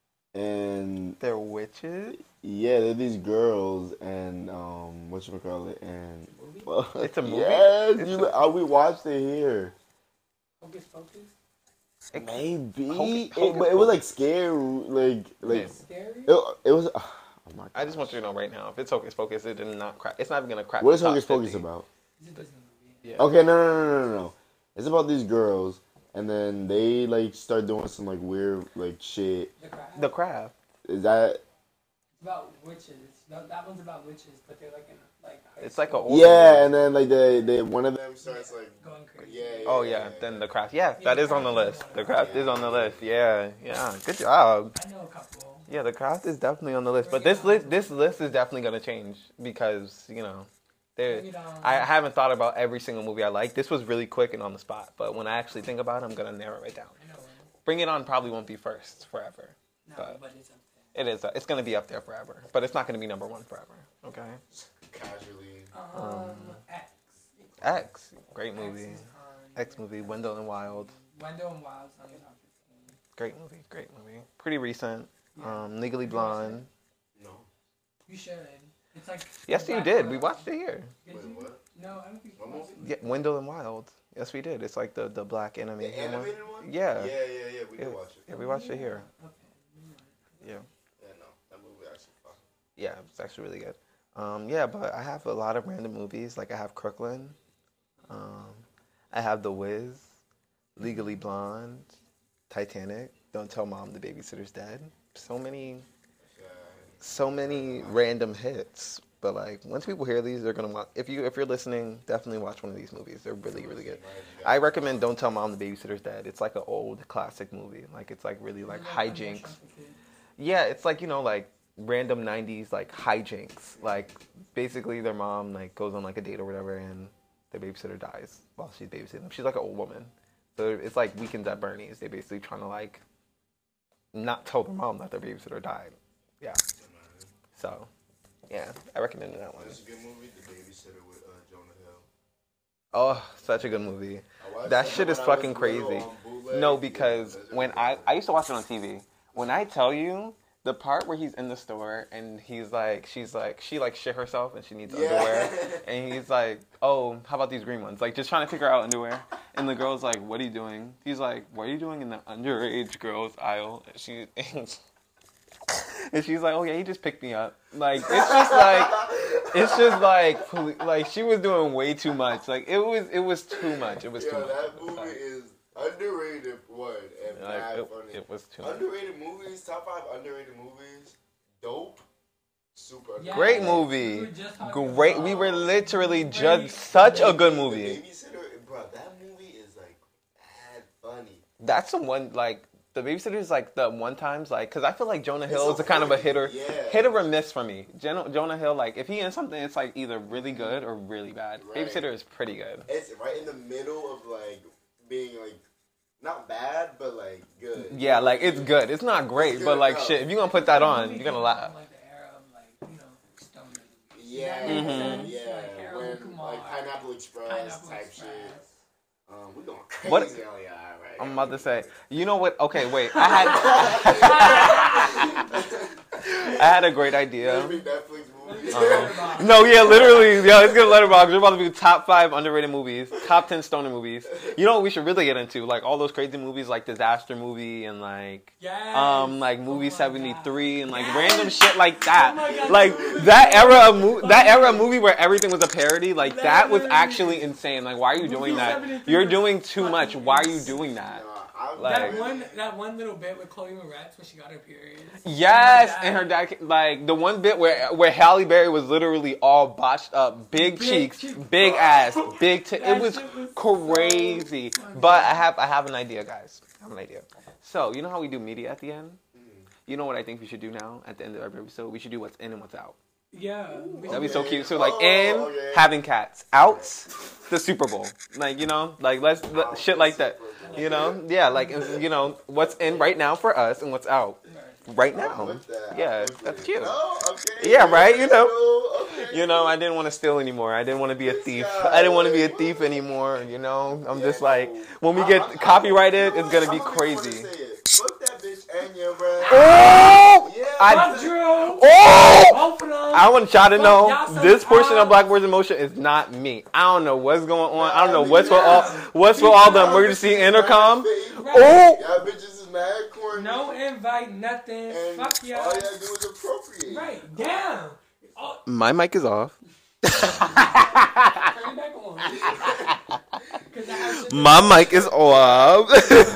and They're witches. yeah, they're these girls, and um, what you call it? And well, It's a movie? Yes, It's you, a- uh, we watched it here. Focus, focus. It- Maybe, Hocus- it, Hocus but it was like Pocus. scary, like like Yeah. Scary. it, it was. Oh my God. I just want you to know right now, if it's Hocus Pocus, it did not crack. It's not even gonna crack. What the is top Hocus Pocus fifty. about? It's a Disney movie. Yeah. Okay, no, no, no, no, no, no. It's about these girls, and then they like start doing some like weird like shit. The Craft. The Craft. Is that? It's about witches. That, that one's about witches, but they're like in like. high It's like a school. old Yeah, movie. and then like they, they one of them starts like. Going crazy. Yeah, yeah. Oh yeah, then The Craft. Yeah, that is on the list. The Craft is on the list. Yeah, yeah. Good job. I know a couple. Yeah, The Craft is definitely on the list. But this list, this list is definitely gonna change because you know, there. Bring it on. I haven't thought about every single movie I like. This was really quick and on the spot. But when I actually think about it, I'm gonna narrow it down. I know. Bring It On probably won't be first forever. No, But- but it's up there. It is. It's gonna be up there forever. But it's not gonna be number one forever. Okay. Casually. Um, X. X, great movie. X is on- X movie, Wendell and Wild. Wendell and Wild's on your top fifteen. Great movie. Great movie. Pretty recent. Yeah. Um, Legally Blonde. No. You should. It's like. Yes, you Black did. Girl. We watched it here. Did Wait, you? what? No, I don't think. What you watched movie? it. Yeah, Wendell and Wild. Yes, we did. It's like the, the black anime. The animated one? Yeah. Yeah, yeah, yeah. We Yeah. did watch it. Yeah, we watched it here. Okay. Yeah. Yeah, no, that movie actually fun. Yeah, it's actually really good. Um, yeah, but I have a lot of random movies. Like I have Crooklyn. Um, I have The Wiz, Legally Blonde, Titanic. Don't Tell Mom the Babysitter's Dead. So many, so many random hits. But like once people hear these, they're gonna watch. If you if you're listening, definitely watch one of these movies. They're really really good. I recommend Don't Tell Mom the Babysitter's Dead. It's like an old classic movie. Like it's like really like hijinks. Yeah, it's like, you know, like random nineties like hijinks. Like basically their mom like goes on like a date or whatever and the babysitter dies while she's babysitting them. She's like an old woman. So it's like Weekends at Bernie's. They basically trying to like not tell their mom that their babysitter died. Yeah. So, yeah, I recommend that one. It's a good movie, The Babysitter with uh, Jonah Hill. Oh, such a good movie. I watched That it shit is when I was fucking little crazy. on bootleg. No, Yeah, because that's a when good I movie. I used to watch it on T V. When I tell you the part where he's in the store and he's like, she's like, she like shit herself and she needs Yeah. underwear, and he's like, oh, how about these green ones? Like just trying to figure out underwear, and the girl's like, what are you doing? He's like, what are you doing in the underage girls aisle? And she and she's like, oh yeah, he just picked me up. Like it's just like. It's just like, poli- like she was doing way too much. Like it was, it was too much. It was Yo, too much. that movie is underrated one and Like, mad it, funny. it was too much. Underrated movies, top five underrated movies. Dope. Super. Yeah. Great We movie. were just talking Great. about- We were literally Great. just such a good The movie. Babysitter, bro. That movie is like mad funny. That's the one, like, the Babysitter is, like, the one times, like, because I feel like Jonah Hill is a kind of a hitter, yeah. hit or miss for me. Jonah, Jonah Hill, like, if he in something, it's, like, either really good or really bad. Right. Babysitter is pretty good. It's right in the middle of, like, being, like, not bad, but, like, good. Yeah, like, it's good. It's not great, It's but, good like, enough. shit, if you're going to put that on, you're going to laugh. Like the era of like, you know, stoner movies. Yeah, Does that make Mhm. sense? yeah. Like Harold When, Kumar, like, Pineapple Express Pineapple type Express. shit. Um, we're going crazy. What- on y'all, right? I'm about to say, you know what? Okay, wait. I had I had a great idea. Maybe Netflix movies. Um, no, yeah, literally, yeah, it's gonna letterbox. We're about to do top five underrated movies, top ten stoner movies. You know what we should really get into? Like all those crazy movies, like Disaster Movie and like, Yes. um, like Oh Movie my seventy-three and like Yes. random shit like that. Oh my God, Like those that movies era are of mo- so that era of funny. movie where everything was a parody. Like that was Literally. actually insane. Like why are you doing Movie that? seventy-three You're was doing too fucking much. Why are you insane. doing that? Nah, I Like- That one, that one little bit with Chloe Moretz when she got her period. Yes, dad- and her dad, like the one bit where where Halle Berry was literally all botched up, big, Big cheeks, cheeks. big ass, big. T- That it was shit was crazy. so funny. But I have I have an idea, guys. I have an idea. So you know how we do media at the end? You know what I think we should do now at the end of every episode? We should do what's in and what's out. Yeah. That'd be so Okay. cute. So like Oh, in okay. having cats, out the Super Bowl. Like you know, like let's let, shit like that. You know, yeah, like you know what's in right now for us and what's out right I'm now. with that. Yeah, I'm with that's it. cute. Oh, okay. Yeah, right, you know. Okay. You know, I didn't want to steal anymore. I didn't want to be a This thief. guy, I didn't want to be a like, thief what? anymore. You know, I'm Yeah, just like no. when we I- get I- I- copyrighted, you know it's gonna what? be I don't even wanna crazy. say it. Fuck that bitch Anya, bro. Oh, Yeah, I Fuck Drew. oh. Both of them. I want y'all to Fuck know y'all some this portion of ass. Black Words in Motion is not me. I don't know what's going on. I don't know Nah, what's for all what's for all the emergency intercom. Right. Oh, Y'all bitches is mad corny. No invite, nothing. And Fuck y'all. all y'all do is appropriate. Right. Damn. Oh, my mic is off. turn it back on. 'Cause I have shit to My mic is off.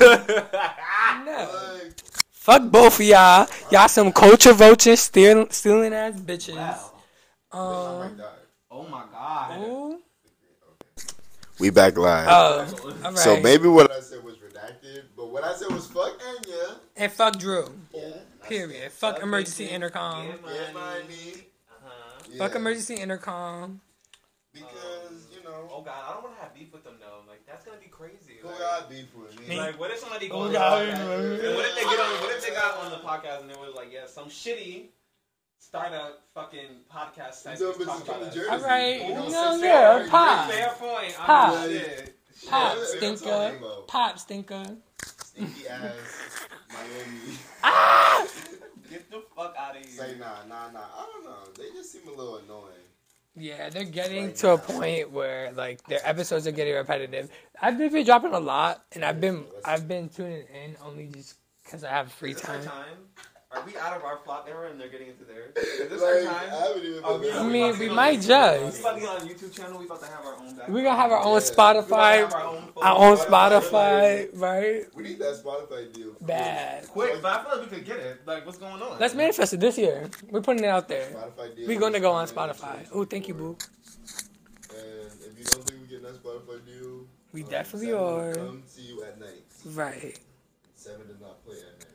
know. Like, Fuck both of y'all. Y'all some culture vultures, stealing, stealing ass bitches. my Um. mic died. Oh my god. Ooh. We back live. Oh. All right. So maybe what I said was redacted, but what I said was fuck Anya. And fuck Drew. Yeah. Period. Fuck emergency intercom. Yeah, money. Yeah. Fuck emergency intercom. Because, you know, Oh god, I don't want to have beef with them though. Like that's gonna be crazy. who Like- got beef with me? Me. Like, what if somebody Oh, goes God. on and what if they get on? What if they got on the podcast and they was like, yeah, some shitty startup fucking podcast site Some is bitches talking from about us. Jersey. All right. Ooh, No, some yeah, shit. pop. Fair point. I Pop. mean, shit. Pop Yeah, that's what I'm stinker. talking about. Pop stinker. Stinky ass Miami. Get the fuck out of Say here. nah, nah, nah. I don't know. They just seem a little annoying. Yeah, they're getting Right to a now. point where like their episodes are getting repetitive. I've been been dropping a lot, and I've been I've been tuning in only just because I have free Is this our time. time? Are we out of our flop era and they're getting into theirs? Is this Like, our I time? haven't even Oh, been we- I there. mean, we about might to- just. We about to get on a YouTube channel. We about to have our own. back- We gonna have our own Yeah. We about to have Spotify, our own, our own Spotify. Spotify, right? We need that Spotify deal. Bad. Quick, but I feel like we could get it. Like, what's going on? Let's manifest it this year. We're putting it out there. Spotify deal. We're gonna go on Spotify. Oh, thank you, boo. And if you don't think we get that Spotify deal, We um, definitely seven will are. Come see you at night. Right, Seven does not play at night.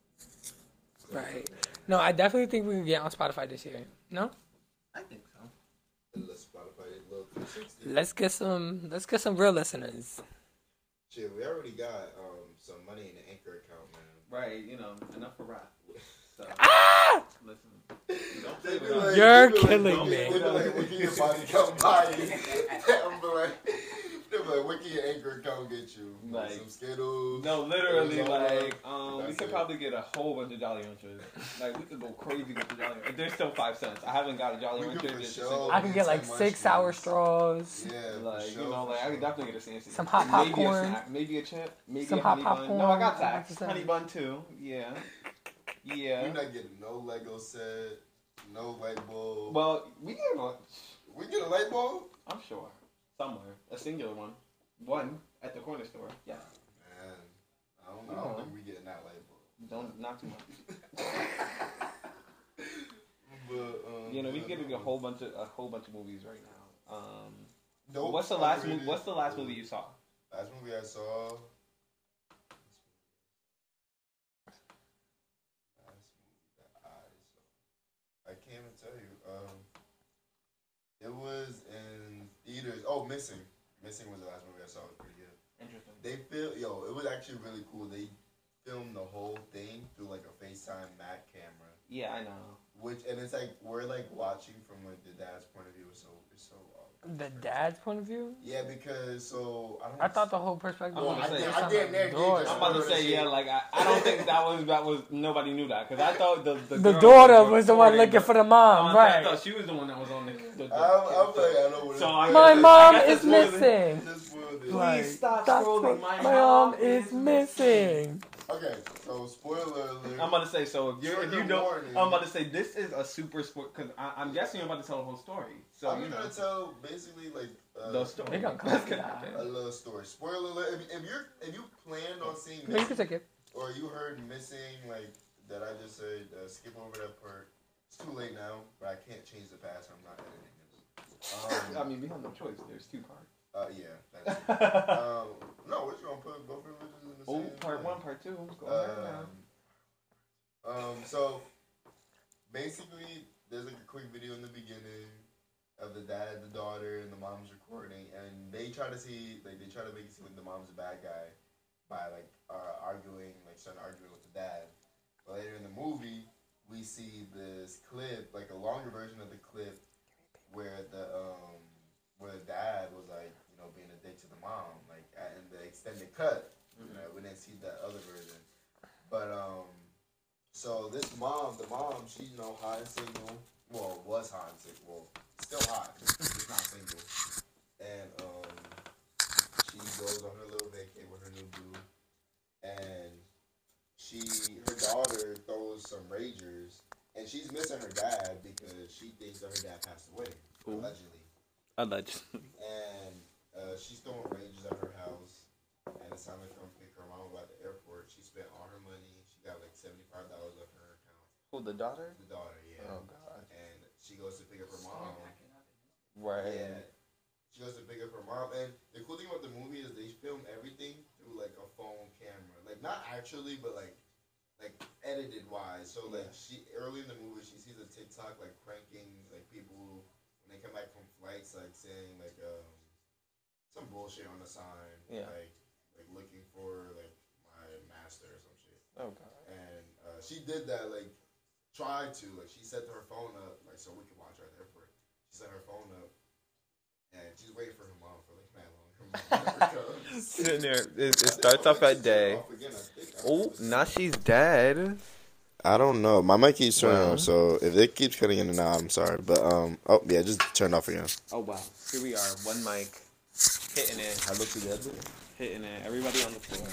So, right. No, I definitely think we can get on Spotify this year. No, I think so. Unless Spotify is low three sixty. let's get some. Let's get some real listeners. Shit, we already got um some money in the Anchor account, man. Right, you know, enough for rap. So, Ah! listen. Don't They play be with us. like- You're they be like, killing don't- me. They be like, what can your body count buy you? I'm be like, they be like, what can your Anchor account get you? Like- some Skittles. No, literally, Arizona. like, um, we That's could it. probably get a whole bunch of Jolly Ranchers. Like, we could go crazy with the Jolly Ranchers. They're still five cents. I haven't got a Jolly We could Rancher. for just a sure. single- I can get like Ten six sour munchies. straws. Yeah, for Like, sure, you know, for like, I could sure. definitely get a fancy. Some hot Maybe popcorn. a snack, maybe a chip, maybe Some a hot honey bun. No, I got popcorn. tax. one hundred percent. Honey bun, too. Yeah. Yeah. We're not getting no Lego set, no light bulb. Well, we get a we get a light bulb? I'm sure. Somewhere. A singular one. One at the corner store. Yeah. Man, I don't know. I don't think we getting that light bulb. Don't, not too much. But, um, You know, we yeah, get no. a whole bunch of a whole bunch of movies right now. Um, Nope, what's the last movie? underrated. What's the last movie you saw? Last movie I saw. Missing. Missing was the last movie I saw. It was pretty good. Interesting. They fil- yo, it was actually really cool. They filmed the whole thing through like a FaceTime Mac camera. Yeah, I know. Which and it's like we're like watching from like the dad's point of view. So it's so. Uh, The dad's point of view? Yeah, because so I don't. I thought the whole perspective. I'm Well, gonna I, say- did, was I on did. the There, daughter. I'm about to say yeah, like I, I don't think that was that was nobody knew that because I thought the the, The girl daughter was the one recording looking the- for the Oh, mom, I right? thought she was the one that was on the. the, the I'm, I'm so- like, I know what so it I is. My I mom guess is that's what it is. missing. This spoiled it. Like, stop stop scrolling. scro- My My mom mom is is missing. Okay, so spoiler alert. I'm about to say so. If you're if you Trigger don't, warning. I'm about to say this is a super sport because I'm guessing you're about to tell the whole story. So I'm you know gonna tell basically like uh, the story. They gonna come Let's to get that. it. a little story. Spoiler alert. If, if you're if you planned on seeing No, you can Missing, take it. or you heard Missing like that, I just said uh, skip over that part. It's too late now, but I can't change the past. I'm not editing this. I Um, mean, we have no choice. There's two parts. uh, yeah. That's it. oh, um, no, we're just gonna put both religions in the same. part thing. one, part two. Go ahead now. Um, um, so basically, there's like a quick video in the beginning of the dad, the daughter, and the mom's recording, and they try to see, like, they try to make it seem like the mom's a bad guy by like uh, arguing, like, starting arguing with the dad. But later in the movie, we see this clip, like a longer version of the clip, where the um, where the dad was like, you know, being a dick to the mom, like, at, in the extended cut. You know, we didn't see that other version, but um. So this mom, the mom, she, you know, hot and single. Well, was hot and single. Well, still hot. Just not single. And um, she goes on her little vacay with her new boo. And she, her daughter throws some ragers. And she's missing her dad because she thinks that her dad passed away. Ooh. Allegedly. Allegedly. And uh, she's throwing ragers at her house. And it's time to come pick her mom up at the airport. She spent all her money. She got like seventy-five dollars left in her account. Who, the daughter? The daughter, yeah. Oh, God. And she goes to pick up her mom. Right. Yeah. She goes to pick up her mom. And the cool thing about the movie is they film everything through like a phone camera. Like not actually, but like like edited wise. So like she early in the movie she sees a TikTok like pranking like people when they come back from flights like saying like um some bullshit on the sign. Yeah. Like like looking for like my master or some shit. Oh, God. And uh, she did that, like, tried to, like, she set her phone up, like, so we could watch her at the airport. She set her phone up, and she's waiting for her mom for, like, mad long. Her mom never comes. Sitting there, it, it starts off at day. Oh, now she's dead. I don't know. My mic keeps turning Wow. off, so if it keeps cutting in and out, I'm sorry. But, um, oh, yeah, just turned off again. Oh, wow. Here we are. One mic. Hitting it. I look together. Hitting it. Everybody on the floor.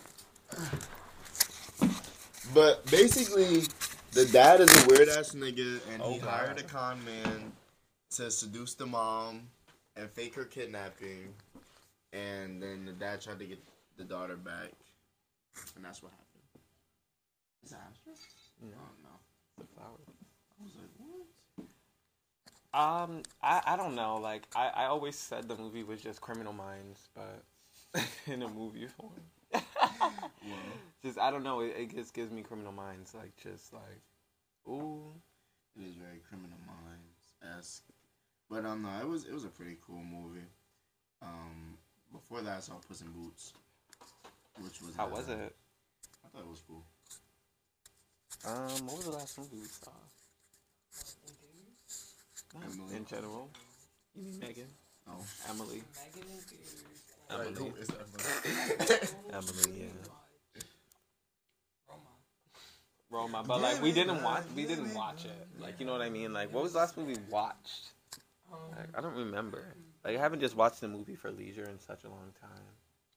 But basically, the dad is a weird ass nigga, and Oh, he God. hired a con man to seduce the mom and fake her kidnapping, and then the dad tried to get the daughter back, and that's what happened. Is that Astra? No. Oh no, The flower. I was like, what? Um, I, I don't know. Like, I, I always said the movie was just Criminal Minds, but in a movie form. Well, Just, I don't know. It, it just gives me Criminal Minds. Like, just like, ooh. it is very Criminal Minds esque, but um, no, it was it was a pretty cool movie. Um, before that, I saw Puss in Boots, which was How uh, was it? I thought it was cool. Um, what was the last movie we saw? Emily. In general. You mean Megan? Oh. Emily. Megan and Theaters. Emily. Who is that? Emily, yeah. Roma. Roma, but like we didn't watch, we didn't watch it. Like, you know what I mean? Like, what was the last movie we watched? Um, Like, I don't remember. Like, I haven't just watched the movie for leisure in such a long time.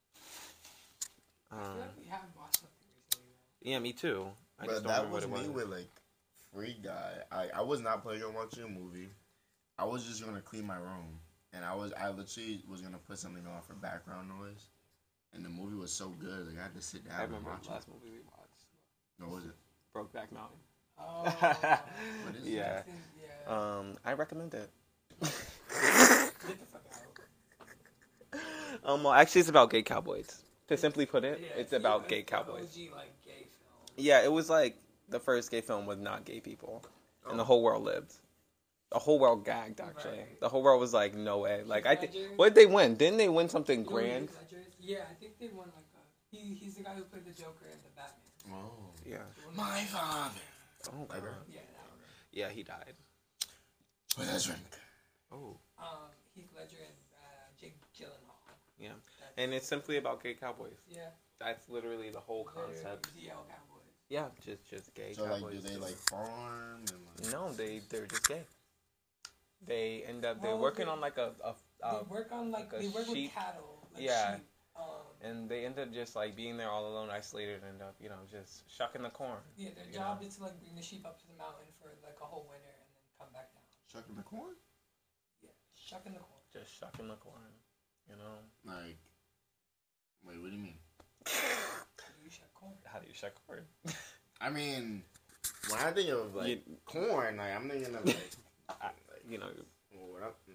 I feel Um, like we have watched something recently. though. yeah, me too. I But just don't that remember was what me it was. with like Free Guy. I, I was not planning on watching a movie. I was just gonna clean my room, and I was I literally was gonna put something on for background noise, and the movie was so good, like I had to sit down I and remember watch the last movie we watched. it. No, was it? Brokeback Mountain. Oh. What is Yeah. yeah. Um, I recommend it. Get the fuck out. Um, well, actually, it's about gay cowboys. To simply put it, Yeah, it's about yeah, gay it's the cowboys. O G, like, gay film. Yeah, it was like the first gay film with not gay people, and the Oh. whole world lived. The whole world gagged. Actually, Right. the whole world was like, no way. Like I think, Ledger. what did they win? Didn't they win something You know grand? Heath Ledger is? Yeah, I think they won like a. He, he's the guy who played the Joker in the Batman. Oh. Yeah. My father. Oh God. Yeah, that one. Yeah, he died. With a drink. Oh. Um, Heath Ledger and uh, Jake Gyllenhaal. Yeah. That's, And it's simply about gay cowboys. yeah, That's literally the whole literally concept. D L Cowboys. Yeah, just just gay So like, cowboys. do they like farm and like? No, they they're just gay. They end up they're Well, working they- on like a, a, They a work on like, like a they work sheep. with cattle. Like Yeah. Sheep. Um, and they end up just like being there all alone, isolated, and end up you know just shucking the corn. yeah, their you job know? is to like bring the sheep up to the mountain for like a whole winter and then come back down. Shucking the corn? Yeah, shucking the corn. Just shucking the corn, you know. Like, wait, what do you mean? How do you shuck corn? How do you shuck corn? I mean, when I think of like You- corn, like I'm thinking of like, I, you know. well, what up?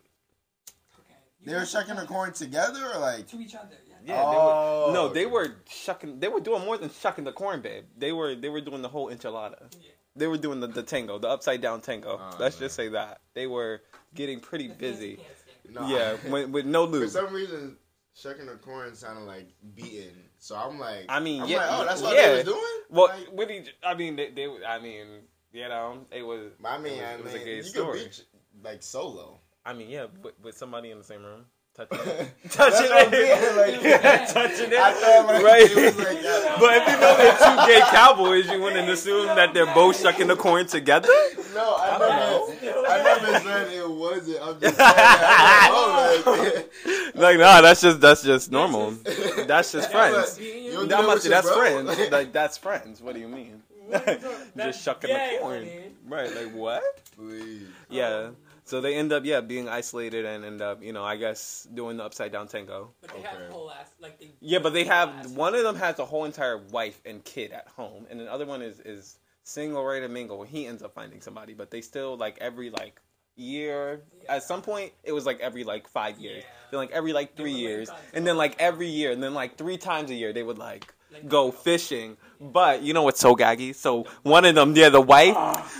Okay. You They were guys shucking the corn together, or like? to each other. Yeah. Yeah, they Oh, were, no, okay. they were shucking. They were doing more than shucking the corn, babe. They were they were doing the whole enchilada. Yeah. They were doing the, the tango, the upside down tango. Oh, Let's man. just say that they were getting pretty The busy. fancy pants game. No, Yeah, with, with no For lube. some reason, shucking the corn sounded like beating. So I'm like, I mean, I'm yeah, like, oh, that's what yeah. they was doing. Well, Like, what he, I mean, they, they, I mean, you know, it was. I mean, it was, I it was mean, a gay you story. could beat like solo. I mean, yeah, with, with somebody in the same room, touching That's it, touching what I'm it, saying, like, touching it, I thought like, right? it was like that. But if you know they're two gay cowboys, you wouldn't assume that they're both shucking the corn together. No, I, I don't never, I never said it wasn't. I'm just saying that. Oh, like, Like, nah, that's just that's just normal. That's just Yeah, friends. but you I'm don't do about that to, with that's your bro? friends. Like that's friends. What do you mean? That's Just shucking gay, the corn. honey. Right? Like what? please. Yeah. So they end up, yeah, being isolated and end up, you know, I guess doing the upside down tango. But they have Okay. whole ass like they. Yeah, but they whole have ass- one of them has a whole entire wife and kid at home, and the other one is is single, ready to mingle. He ends up finding somebody, but they still like every like year. Yeah. At some point, it was like every like five years. Yeah. Then like every like They three would link years, on and then like something. every year, and then like three times a year, they would like Like, go go. fishing. But you know what's so gaggy? So one of them, yeah, the wife.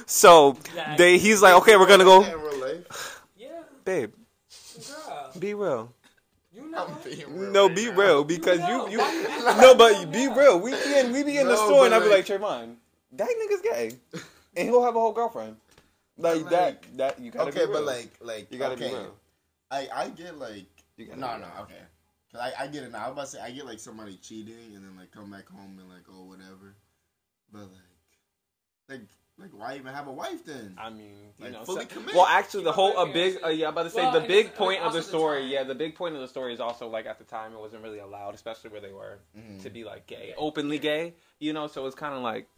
So Gaggy. they, he's like, okay, we're gonna go, In real life, Yeah, babe, girl. be real. You know. I'm being real No, right be now. real because know. you, you, Why- no, but be real. We be in, we be in the No, store and I but be like, like- Trayvon, that nigga's gay, and he'll have a whole girlfriend. Like But, that, like- that you gotta Okay, be real. but like, like you gotta okay. be real. I I get like You no gotta be no real. okay. Cause I, I get it now. I was about to say I get like somebody cheating and then like come back home and like oh whatever, but like like like why even have a wife then? I mean, you Like, know, fully so- commit. well, actually, the Keep whole up a with big, it. uh, yeah, I'm about to say Well, the and big it's- point and of the also the story. time. Yeah, the big point of the story is also like at the time it wasn't really allowed, especially where they were Mhm. to be like gay, Yeah. openly gay. You know, so it's kind of like,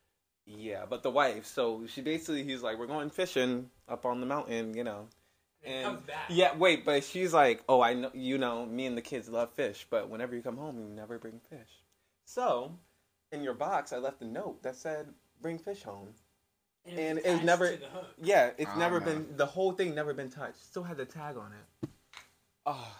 yeah. But the wife, so she basically, he's like, we're going fishing up on the mountain, you know. It And comes back. yeah, wait, but she's like, oh, I know, you know, me and the kids love fish, but whenever you come home, you never bring fish. So, in your box, I left a note that said, bring fish home. And, and it's it was attached never- to the hook. Yeah, it's Ah, never no. been, the whole thing never been touched. Still had the tag on it. Oh,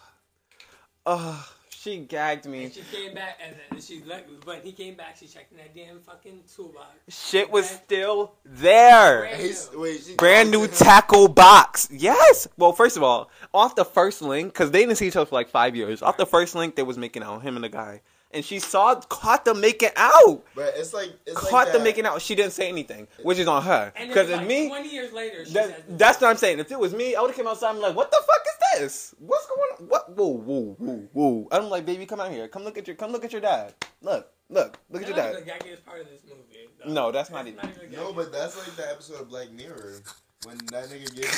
oh, she gagged me. And she came back, and then she like when he came back, she checked in that damn fucking toolbox. Shit was Okay. still there. Brand He's, new. wait, she, Brand new tackle box. Yes. Well, first of all, off the first link, because they didn't see each other for like five years. Off the first link, they was making out, him and the guy. And she saw, caught them making out. But it's like it's Caught like them that. making out. She didn't say anything, which is on her. And Because then it's like me, twenty years later, she that, says, that's what I'm saying. If it was me, I would have came outside and been like, what the fuck is this? What's going on? What? Whoa, whoa, whoa, whoa. I'm like, baby, come out here. Come look at your, come look at your dad. Look, look, look at your That's dad. not the gaggiest part of this movie. though. No, that's not even. the No, gaggiest but that's like the episode of Black Mirror when that nigga gave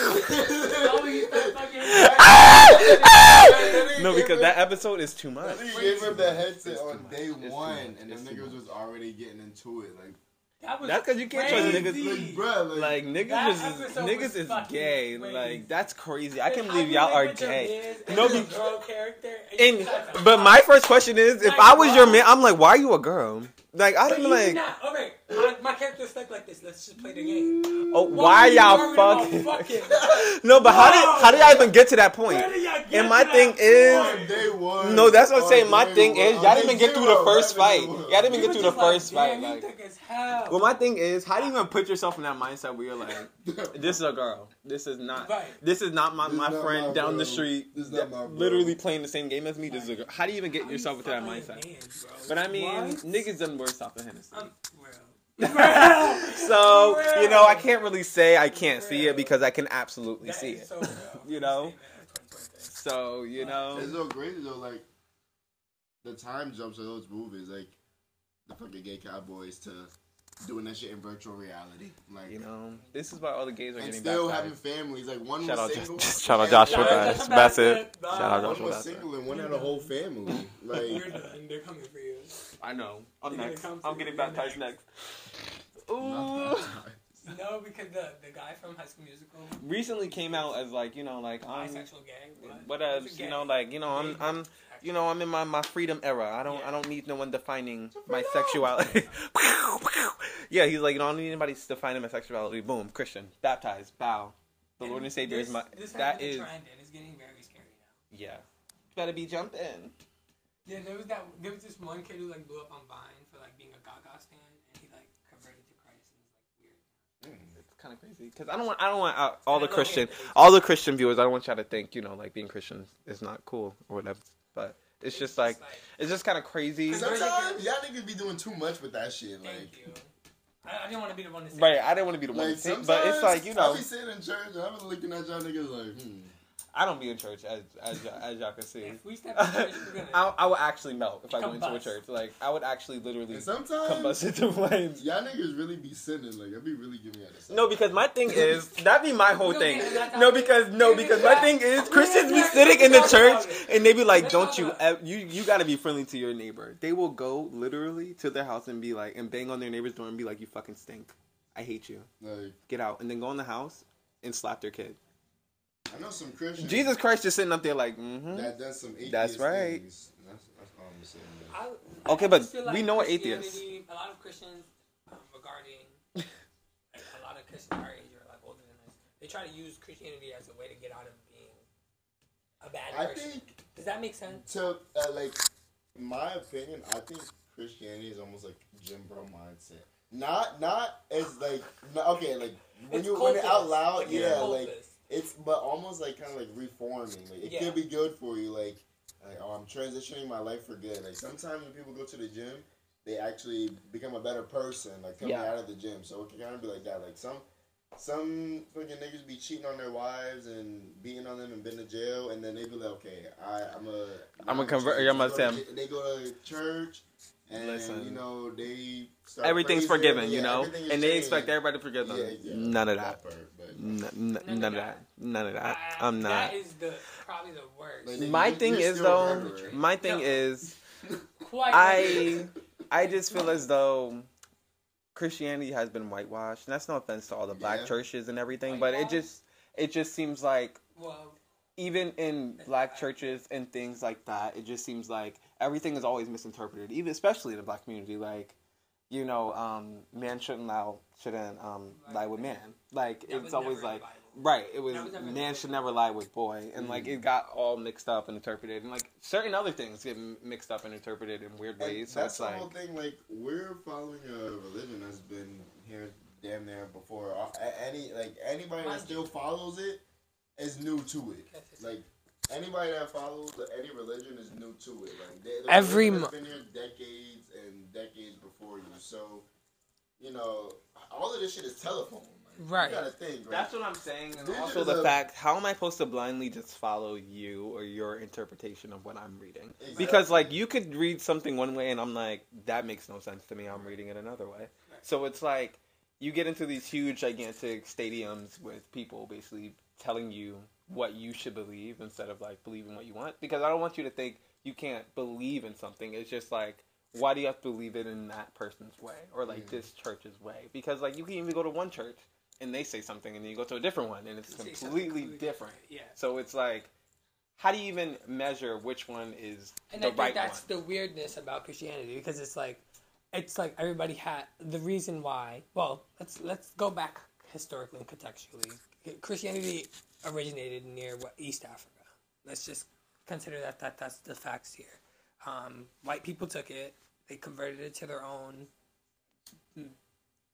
Oh, he started fucking. No, because that episode is too much. That nigga gave her the headset It's too on much. day It's too one, much. and the It's too niggas much. was already getting into it. Like, That was That's because you can't trust crazy. niggas. like, bruh, like, Like niggas That is episode niggas was is fucking gay. crazy. Like that's crazy. I can't How believe you y'all make are with your gay. mans and No, your be- girl character. And And but my first question is, if Like, I was your why? man, I'm like, why are you a girl? Like I But don't you like. did not. All right, my, my character's stuck like this. Let's just play the game. Oh, why are you y'all worried about fucking? fucking? No, but how did No. how did y'all even get to that point? Where did y'all get And my to thing that is- on point? day one. No, that's what I'm on saying. My day thing one, is, on y'all day didn't even get through the zero, first right, fight. day one. Y'all didn't even You get through were the just like, first fight. damn, he Like, took his hell. Well, my thing is, how do you even put yourself in that mindset where you're like, this is a girl. This is not. Right. This is not my, This is my not friend my down bro. the street. This is not my bro. Literally playing the same game as me. This is a girl. How do you even get How yourself you into that fucking mindset? man, bro? But I mean, What? niggas done worse off of Hennessy. Um, well. So, For you know, I real. can't really say I can't For see real. it because I can absolutely That see is it. so real. You know? Statement. That's quite perfect. So, you know. It's so crazy though, like the time jumps of those movies, like the fucking gay cowboys to doing that shit in virtual reality, like You know, this is why all the gays are and getting still baptized. having families. Like one Shout out, was Josh, single, shout out and Joshua one- Bassett. Bass- Bassett. Bassett. Shout out One Joshua was Bassett. single and one had a whole family. You're Like done. They're coming for you. I know. I'm You're next. gonna come I'm to getting me baptized next. next. Ooh. No, because the the guy from High School Musical, Recently came out as like, you know, like I'm bisexual gay. What? what What's else, a you gay? know, like, you know, I'm I'm you know, I'm in my, my freedom era. I don't Yeah. I don't need no one defining my sexuality. Yeah, he's like, you know, I don't need anybody defining my sexuality. Boom, Christian, baptized, bow. The Lord and Savior this, is my This that has been is a trend, and it's getting very scary now. yeah. Better be jumping. Yeah, there was that. There was this one kid who like blew up on Vine for like being a Gaga stan, and he like converted to Christ, and it was like weird. It's kind of crazy because I don't want I don't want uh, all the I don't Christian get it. all the Christian viewers. I don't want y'all to think, you know, like being Christian is not cool or whatever. But it's just like it's just kind of crazy. sometimes y'all niggas be doing too much with that shit. Like, Thank you. I, I didn't want to be the one to say. Right, that. I didn't want to be the one like to say, sometimes, but it's like, you know, I be sitting in church and I be looking at y'all niggas like, hmm. I don't be in church as as, y'all- as y'all can see. If we step in church, we're gonna. I, I would actually melt if I go into a Combust. church. Like I would actually literally And sometimes combust into flames. y'all niggas really be sinning. Like I be really giving y'all this. No, because my thing is that be my whole We don't thing. get into that No, topic. because no, We because don't my get thing into is that. Christians We be don't sitting get in the into church that. and they be like, Let's "Don't talk you about ev- you you got to be friendly to your neighbor." They will go literally to their house and be like and bang on their neighbor's door and be like, "You fucking stink. I hate you. Like Get out." And then go in the house and slap their kid. I know some Christians Jesus Christ just sitting up there like, "Mm-hmm." that does some atheist That's right. things. That's, that's all I'm saying. Man. I, Okay, I but just feel we know what Christianity- atheists- A lot of Christians um, regarding like, a lot of Christians our age or like older than us, they try to use Christianity as a way to get out of being a bad I person. think Does that make sense? to uh, like my opinion, I think Christianity is almost like Jim Bro mindset. Not not as like no, okay like when It's you when it out cultist. loud, Like, it's yeah, like cultist. it's but almost like kind of like reforming. Like it Yeah. could be good for you. Like like oh, I'm transitioning my life for good. Like sometimes when people go to the gym, they actually become a better person. Like coming Yeah. out of the gym, so it can kind of be like that. Like some. Some fucking niggas be cheating on their wives and beating on them and been to jail, and then they be like, okay, I, I'm a, I'm a convert- I'm a They go Sam. to- They go to church, and Listen. you know they start Everything's praising, forgiven, yeah, you know, everything is and they changed. expect everybody to forgive them. Yeah, yeah, None of that. part, but- N- n- of none of that. that. None of that. Uh, I'm not. That is the probably the worst. Like, My you're- thing you're is still though. murdering. My thing No. is. Quite. I I just feel as though Christianity has been whitewashed, and that's no offense to all the black Yeah. churches and everything, but it just it just seems like well, even in black churches and things like that, it just seems like everything is always misinterpreted, even especially in the black community. Like, you know, um, man shouldn't lie shouldn't um, lie with man. Like that was it's always never in the like. Bible. Right, it was That was never in the man Bible. should never lie with boy, and like it got all mixed up and interpreted, and like certain other things get m- mixed up and interpreted in weird And ways. So that's it's the like, whole thing. Like we're following a religion that's been here damn near before. Uh, a- Any like anybody that Mind still follows it is new to it. Like anybody that follows any religion is new to it. Like they, the Every religion mo- has been here decades and decades before you. So you know all of this shit is telephone. Like, Right. You gotta think. Right? that's what I'm saying, and This also is the a- fact: how am I supposed to blindly just follow you or your interpretation of what I'm reading? Exactly. Because like you could read something one way, and I'm like, that makes no sense to me. I'm reading it another way. So it's like you get into these huge, gigantic stadiums with people basically telling you what you should believe instead of like believing what you want. Because I don't want you to think you can't believe in something. It's just like, why do you have to believe it in that person's way or like this church's way? Because like you can even go to one church and they say something, and then you go to a different one, and it's Say something completely completely different. Yeah. So it's like, how do you even measure which one is And the I think right that's one? the weirdness about Christianity because it's like, it's like everybody had the reason why. Well, let's let's go back historically and contextually. Christianity originated near what East Africa. Let's just consider that that that's the facts here. Um, white people took it, they converted it to their own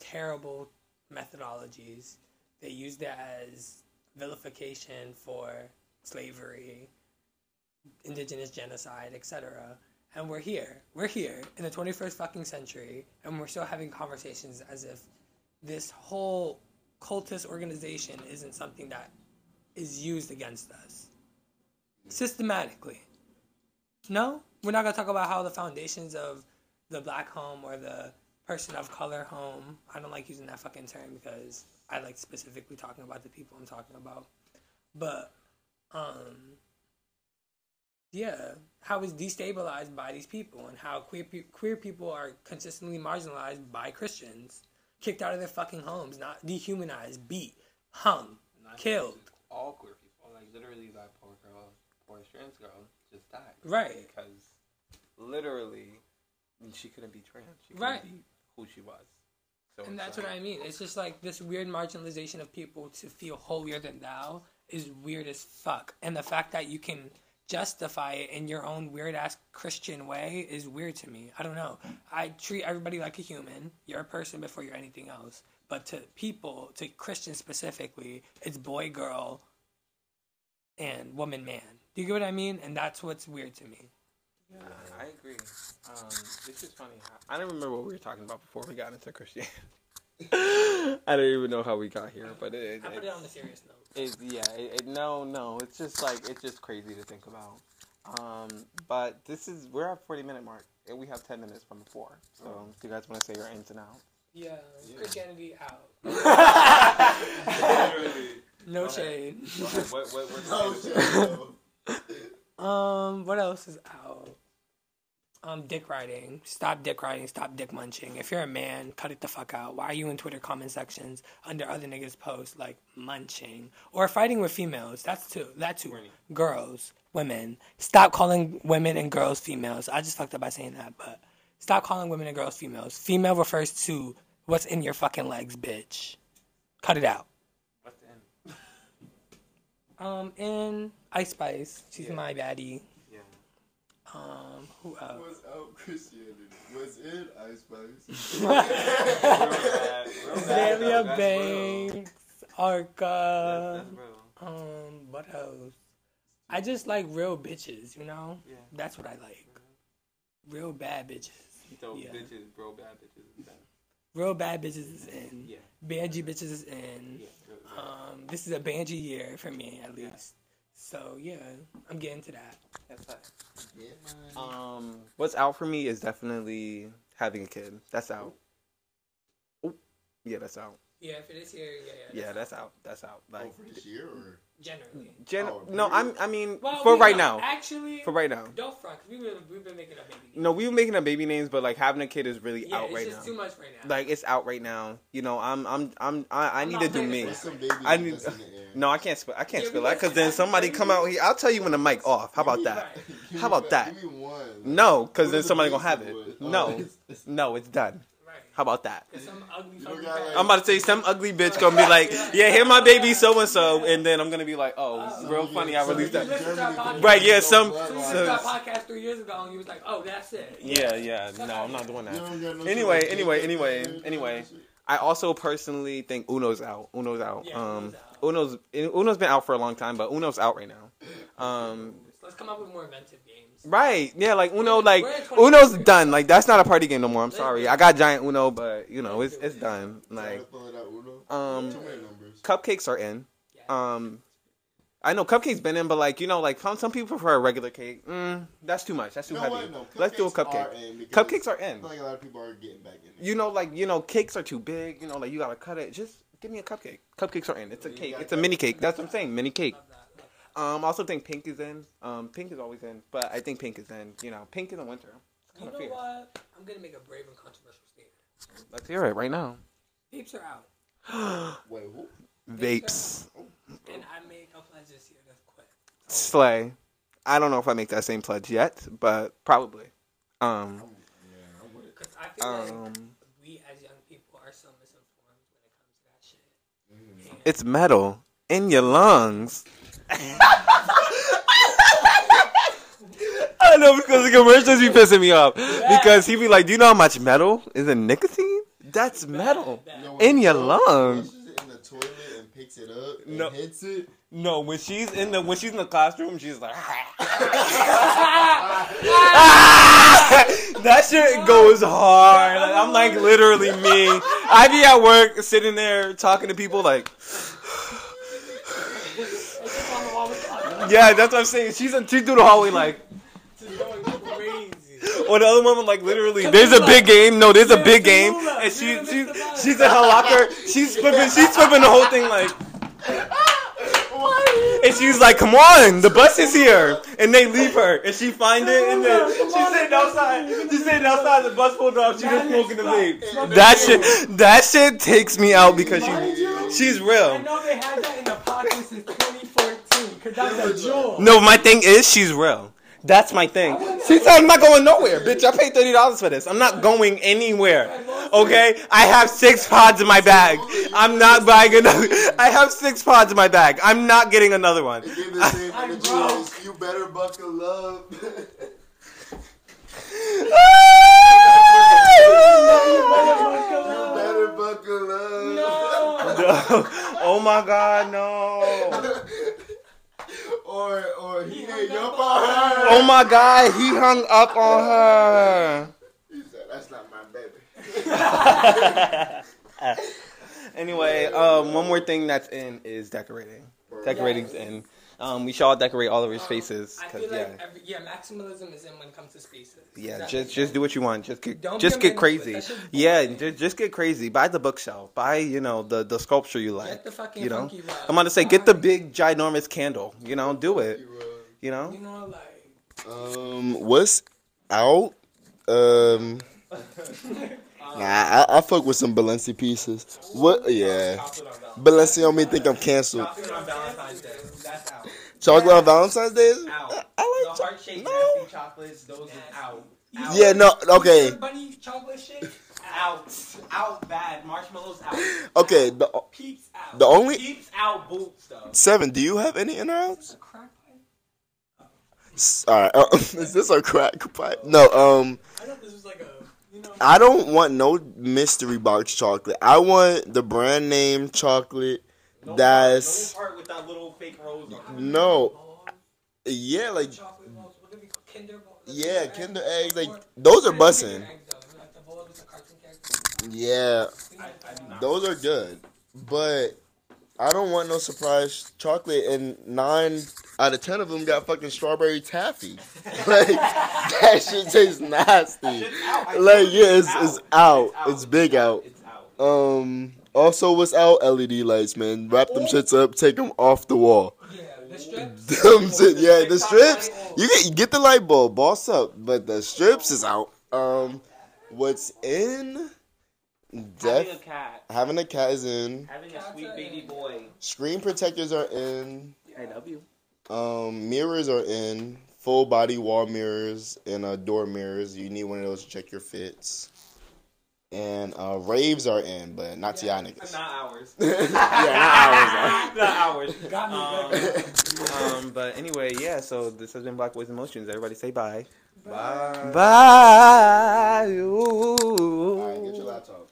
terrible methodologies. They used it as vilification for slavery, indigenous genocide, et cetera. And we're here. We're here in the twenty-first fucking century, and we're still having conversations as if this whole cultist organization isn't something that is used against us systematically. No, we're not gonna talk about how the foundations of the black home or the person of color home. I don't like using that fucking term because I like specifically talking about the people I'm talking about. But, um, yeah, how it's destabilized by these people and how queer pe- queer people are consistently marginalized by Christians, kicked out of their fucking homes, not dehumanized, beat, hung, Not killed. all queer people, like literally that poor girl, poor trans girl, just died. Right. Because literally, she couldn't be trans. She couldn't Right. be who she was. So And it's that's like, what I mean. It's just like this weird marginalization of people to feel holier than thou is weird as fuck. And the fact that you can justify it in your own weird ass Christian way is weird to me. I don't know. I treat everybody like a human. You're a person before you're anything else. But to people, to Christians specifically, it's boy, girl, and woman, man. Do you get what I mean? And that's what's weird to me. Yeah, I agree. Um, it's just funny. How, I don't remember what we were talking about before we got into Christianity. I don't even know how we got here, but it, I it, put it on the serious note. it yeah, it, it, no, no, it's just like it's just crazy to think about. Um, but this is we're at forty minute mark, and we have ten minutes from before. So, do you guys want to say your ins and outs? Yeah, Yeah. Christianity out. Really? No Go shade. What, what, what's No shit, no. Um, what else is out? Um, dick riding. Stop dick riding. Stop dick munching. If you're a man, cut it the fuck out. Why are you in Twitter comment sections under other niggas' posts like munching or fighting with females? That's too. That too. Really? Girls, women. Stop calling women and girls females. I just fucked up by saying that, but stop calling women and girls females. Female refers to what's in your fucking legs, bitch. Cut it out. What's in? Um, and Ice Spice. She's Yeah. my baddie. Yeah. Um, who else? What's out Christianity? What's in Ice Spice? Real bad. Real bad, Zalia though. That's real. Banks, Arca. That's, that's real. Um, what else? I just like real bitches, you know? Yeah. That's what I like. Real bad bitches. So Yeah. bitches, bro, bad bitches. Is that? Real bad bitches is in. Yeah. Banji bitches is in. Yeah. Real, real. Um, this is a Banji year for me, at least. So, yeah, I'm getting to that. That's that. Yeah. Um, what's out for me is definitely having a kid. That's out. Oh, yeah, that's out. Yeah, for this year, yeah, yeah. Yeah, that's out. That's out. Oh, Like, for this year or? Generally. gen- Oh, no, period? I'm. I mean, Well, for we right don't- now. Actually, For right now. don't front, 'cause we've been, we've been making up baby names. No, we were making up baby names, but like having a kid is really Yeah, out it's right just now. too much right now. Like it's out right now. You know, I'm. I'm. I'm. I, I I'm need not to do playing me. it What's some baby I need- that's in the air? No, I can't. Sp- I can't Yeah, spill we that because got- then somebody come out here. I'll tell you when the mic off. How about Give me- that? Right. give How me about one- that? Give me one. No, because What then is the somebody gonna basic have it. one? Oh, No, it's- it's- no, it's done. Right. How about that? There's some ugly You fucking got, like- crap. I'm about to say some ugly bitch gonna be like, yeah, here my baby so and so, and then I'm gonna be like, oh, it's real funny. I released You that. listened to our podcast. Right, yeah, some- You listened to so- our podcast three years ago, and you was like, "Oh, that's it." Yeah, yeah. No, I'm not doing You that. don't got no Anyway, shit like anyway, that, anyway, man. anyway. I also personally think Uno's out. Uno's out. Yeah, Um, Uno's Uno's Uno's been out for a long time, but Uno's out right now. Um, Let's come up with more inventive games. right? Yeah, like Uno, like We're in twenty Uno's twenty-three. done. Like that's not a party game no more. I'm sorry. I got giant Uno, but you know it's it's done. Try Like to pull it out, Uno. um, Too many numbers. cupcakes are in. Yeah. Um, I know cupcakes been in, but like you know, like some some people prefer a regular cake. Mm, that's too much. That's too You know heavy. what? No, Let's do a cupcakes cupcake. are in because Cupcakes are I in. feel like a lot of people are getting back in. You know, like you know, cakes are too big. You know, like you gotta cut it. Just give me a cupcake. Cupcakes are in. It's a You cake. got It's a mini cake. That's what I'm saying. Mini cake. Love that. Love that. Um, I also think pink is in. Um, pink is always in, but I think pink is in. You know, pink in the winter. It's You kind know of fierce. what? I'm gonna make a brave and controversial statement. Let's hear it right now. Vapes are out, Wait, who? Vapes. and I made a pledge this year to quit. Slay. I don't know if I make that same pledge yet, but probably. Um, Yeah, I'm with it. Because I feel like um, we as young people are so misinformed when it comes to that shit. Mm. And it's metal in your lungs. I know because the commercials be pissing me off because he be like, "Do you know how much metal is in nicotine?" That's metal You know, in when your she lungs. flushes it in the toilet and picks it up and No. hits it. No, when she's in the when she's in the classroom, she's like, that shit goes hard. Like, I'm like literally me. I be at work sitting there talking to people like, yeah, that's what I'm saying. She's in, she's through the hallway like. Or the other one was like literally, there's a big game. No, there's a big game, and she she she's in her locker. She's flipping, she's flipping the whole thing like. And she's like, "Come on, the bus is here," and they leave her, and she find it, and then she's sitting outside. She's sitting outside. The bus pulled off. She's just smoking the vape. That shit, that shit takes me out because she, she's I real. know they had that in the podcast since twenty fourteen, because that's a jewel. No, my thing is she's real. That's my thing. She said I'm not going nowhere, bitch. I paid thirty dollars for this. I'm not going anywhere. Okay, I have six pods in my bag. I'm not buying another. I have six pods in my bag. I'm not getting another one. They give the same energy as you better buckle up. You better buckle up. No. Oh my God, no. Or or he hung up on her. Oh my God, he hung up on her. He said, "That's not my baby." Anyway, um, one more thing that's in is decorating. Decorating's in. Um, we should all decorate all of our spaces. I 'Cause, feel yeah, like every, yeah, maximalism is in when it comes to spaces. yeah. That Just makes just sense. do what you want. Just get Don't just be a get minimalist. crazy. That shit's Yeah, boring. just just get crazy. Buy the bookshelf. Buy you know the the sculpture you like. Get the fucking you know. funky rug. I'm about to say get the big ginormous candle. You know, do it. You know. You know, like. Um, what's out? Um, nah, I, I fuck with some Balenci pieces. What? Yeah, Balenci on me think I'm canceled. Chocolate on Valentine's Day. That's out. Chocolate on Valentine's Day? is- Out. I The like. cho- heart-shaped No. nasty chocolates, those is out. Out. Yeah, no. Okay, Bunny chocolate shit. Out. Out bad. Marshmallows out. okay. The Peeps out. the only Peeps out. Boots though. seven. Do you have any in the house? Crack pipe? All right. Uh, is this a crack pipe? No. Um. I thought this was like a, you know. I don't want no mystery box chocolate. I want the brand name chocolate. No That's part, no part with that little fake rose. on. no. Yeah, like Chocolate balls. What do we call Kinder balls? yeah, Kinder eggs. Like those are bussing. Like the bowl with the cartoon characters. Yeah, I, I do not. those are good. But I don't want no surprise chocolate. And nine out of ten of them got fucking strawberry taffy. Like that shit tastes nasty. It's out. I Like told you, yeah, it's it's out. It's big out. It's out. Um. Also, what's out? L E D lights, man. Wrap them shits up. Take them off the wall. Yeah, the strips. Them shit, yeah, the strips. You get you get the light bulb, boss up. But the strips is out. Um, what's in? Having a Def cat. having a cat is in. Having a sweet baby boy. Screen protectors are in. I love you. Um, mirrors are in. Full body wall mirrors and uh, door mirrors. You need one of those to check your fits. And uh, raves are in, but not to y'all niggas. Not ours. Yeah, not ours. Not ours. Got me. Um, Um, but anyway, yeah. So this has been Black Boys Emotions. Everybody say bye. Bye. Bye. All right, get your laptop.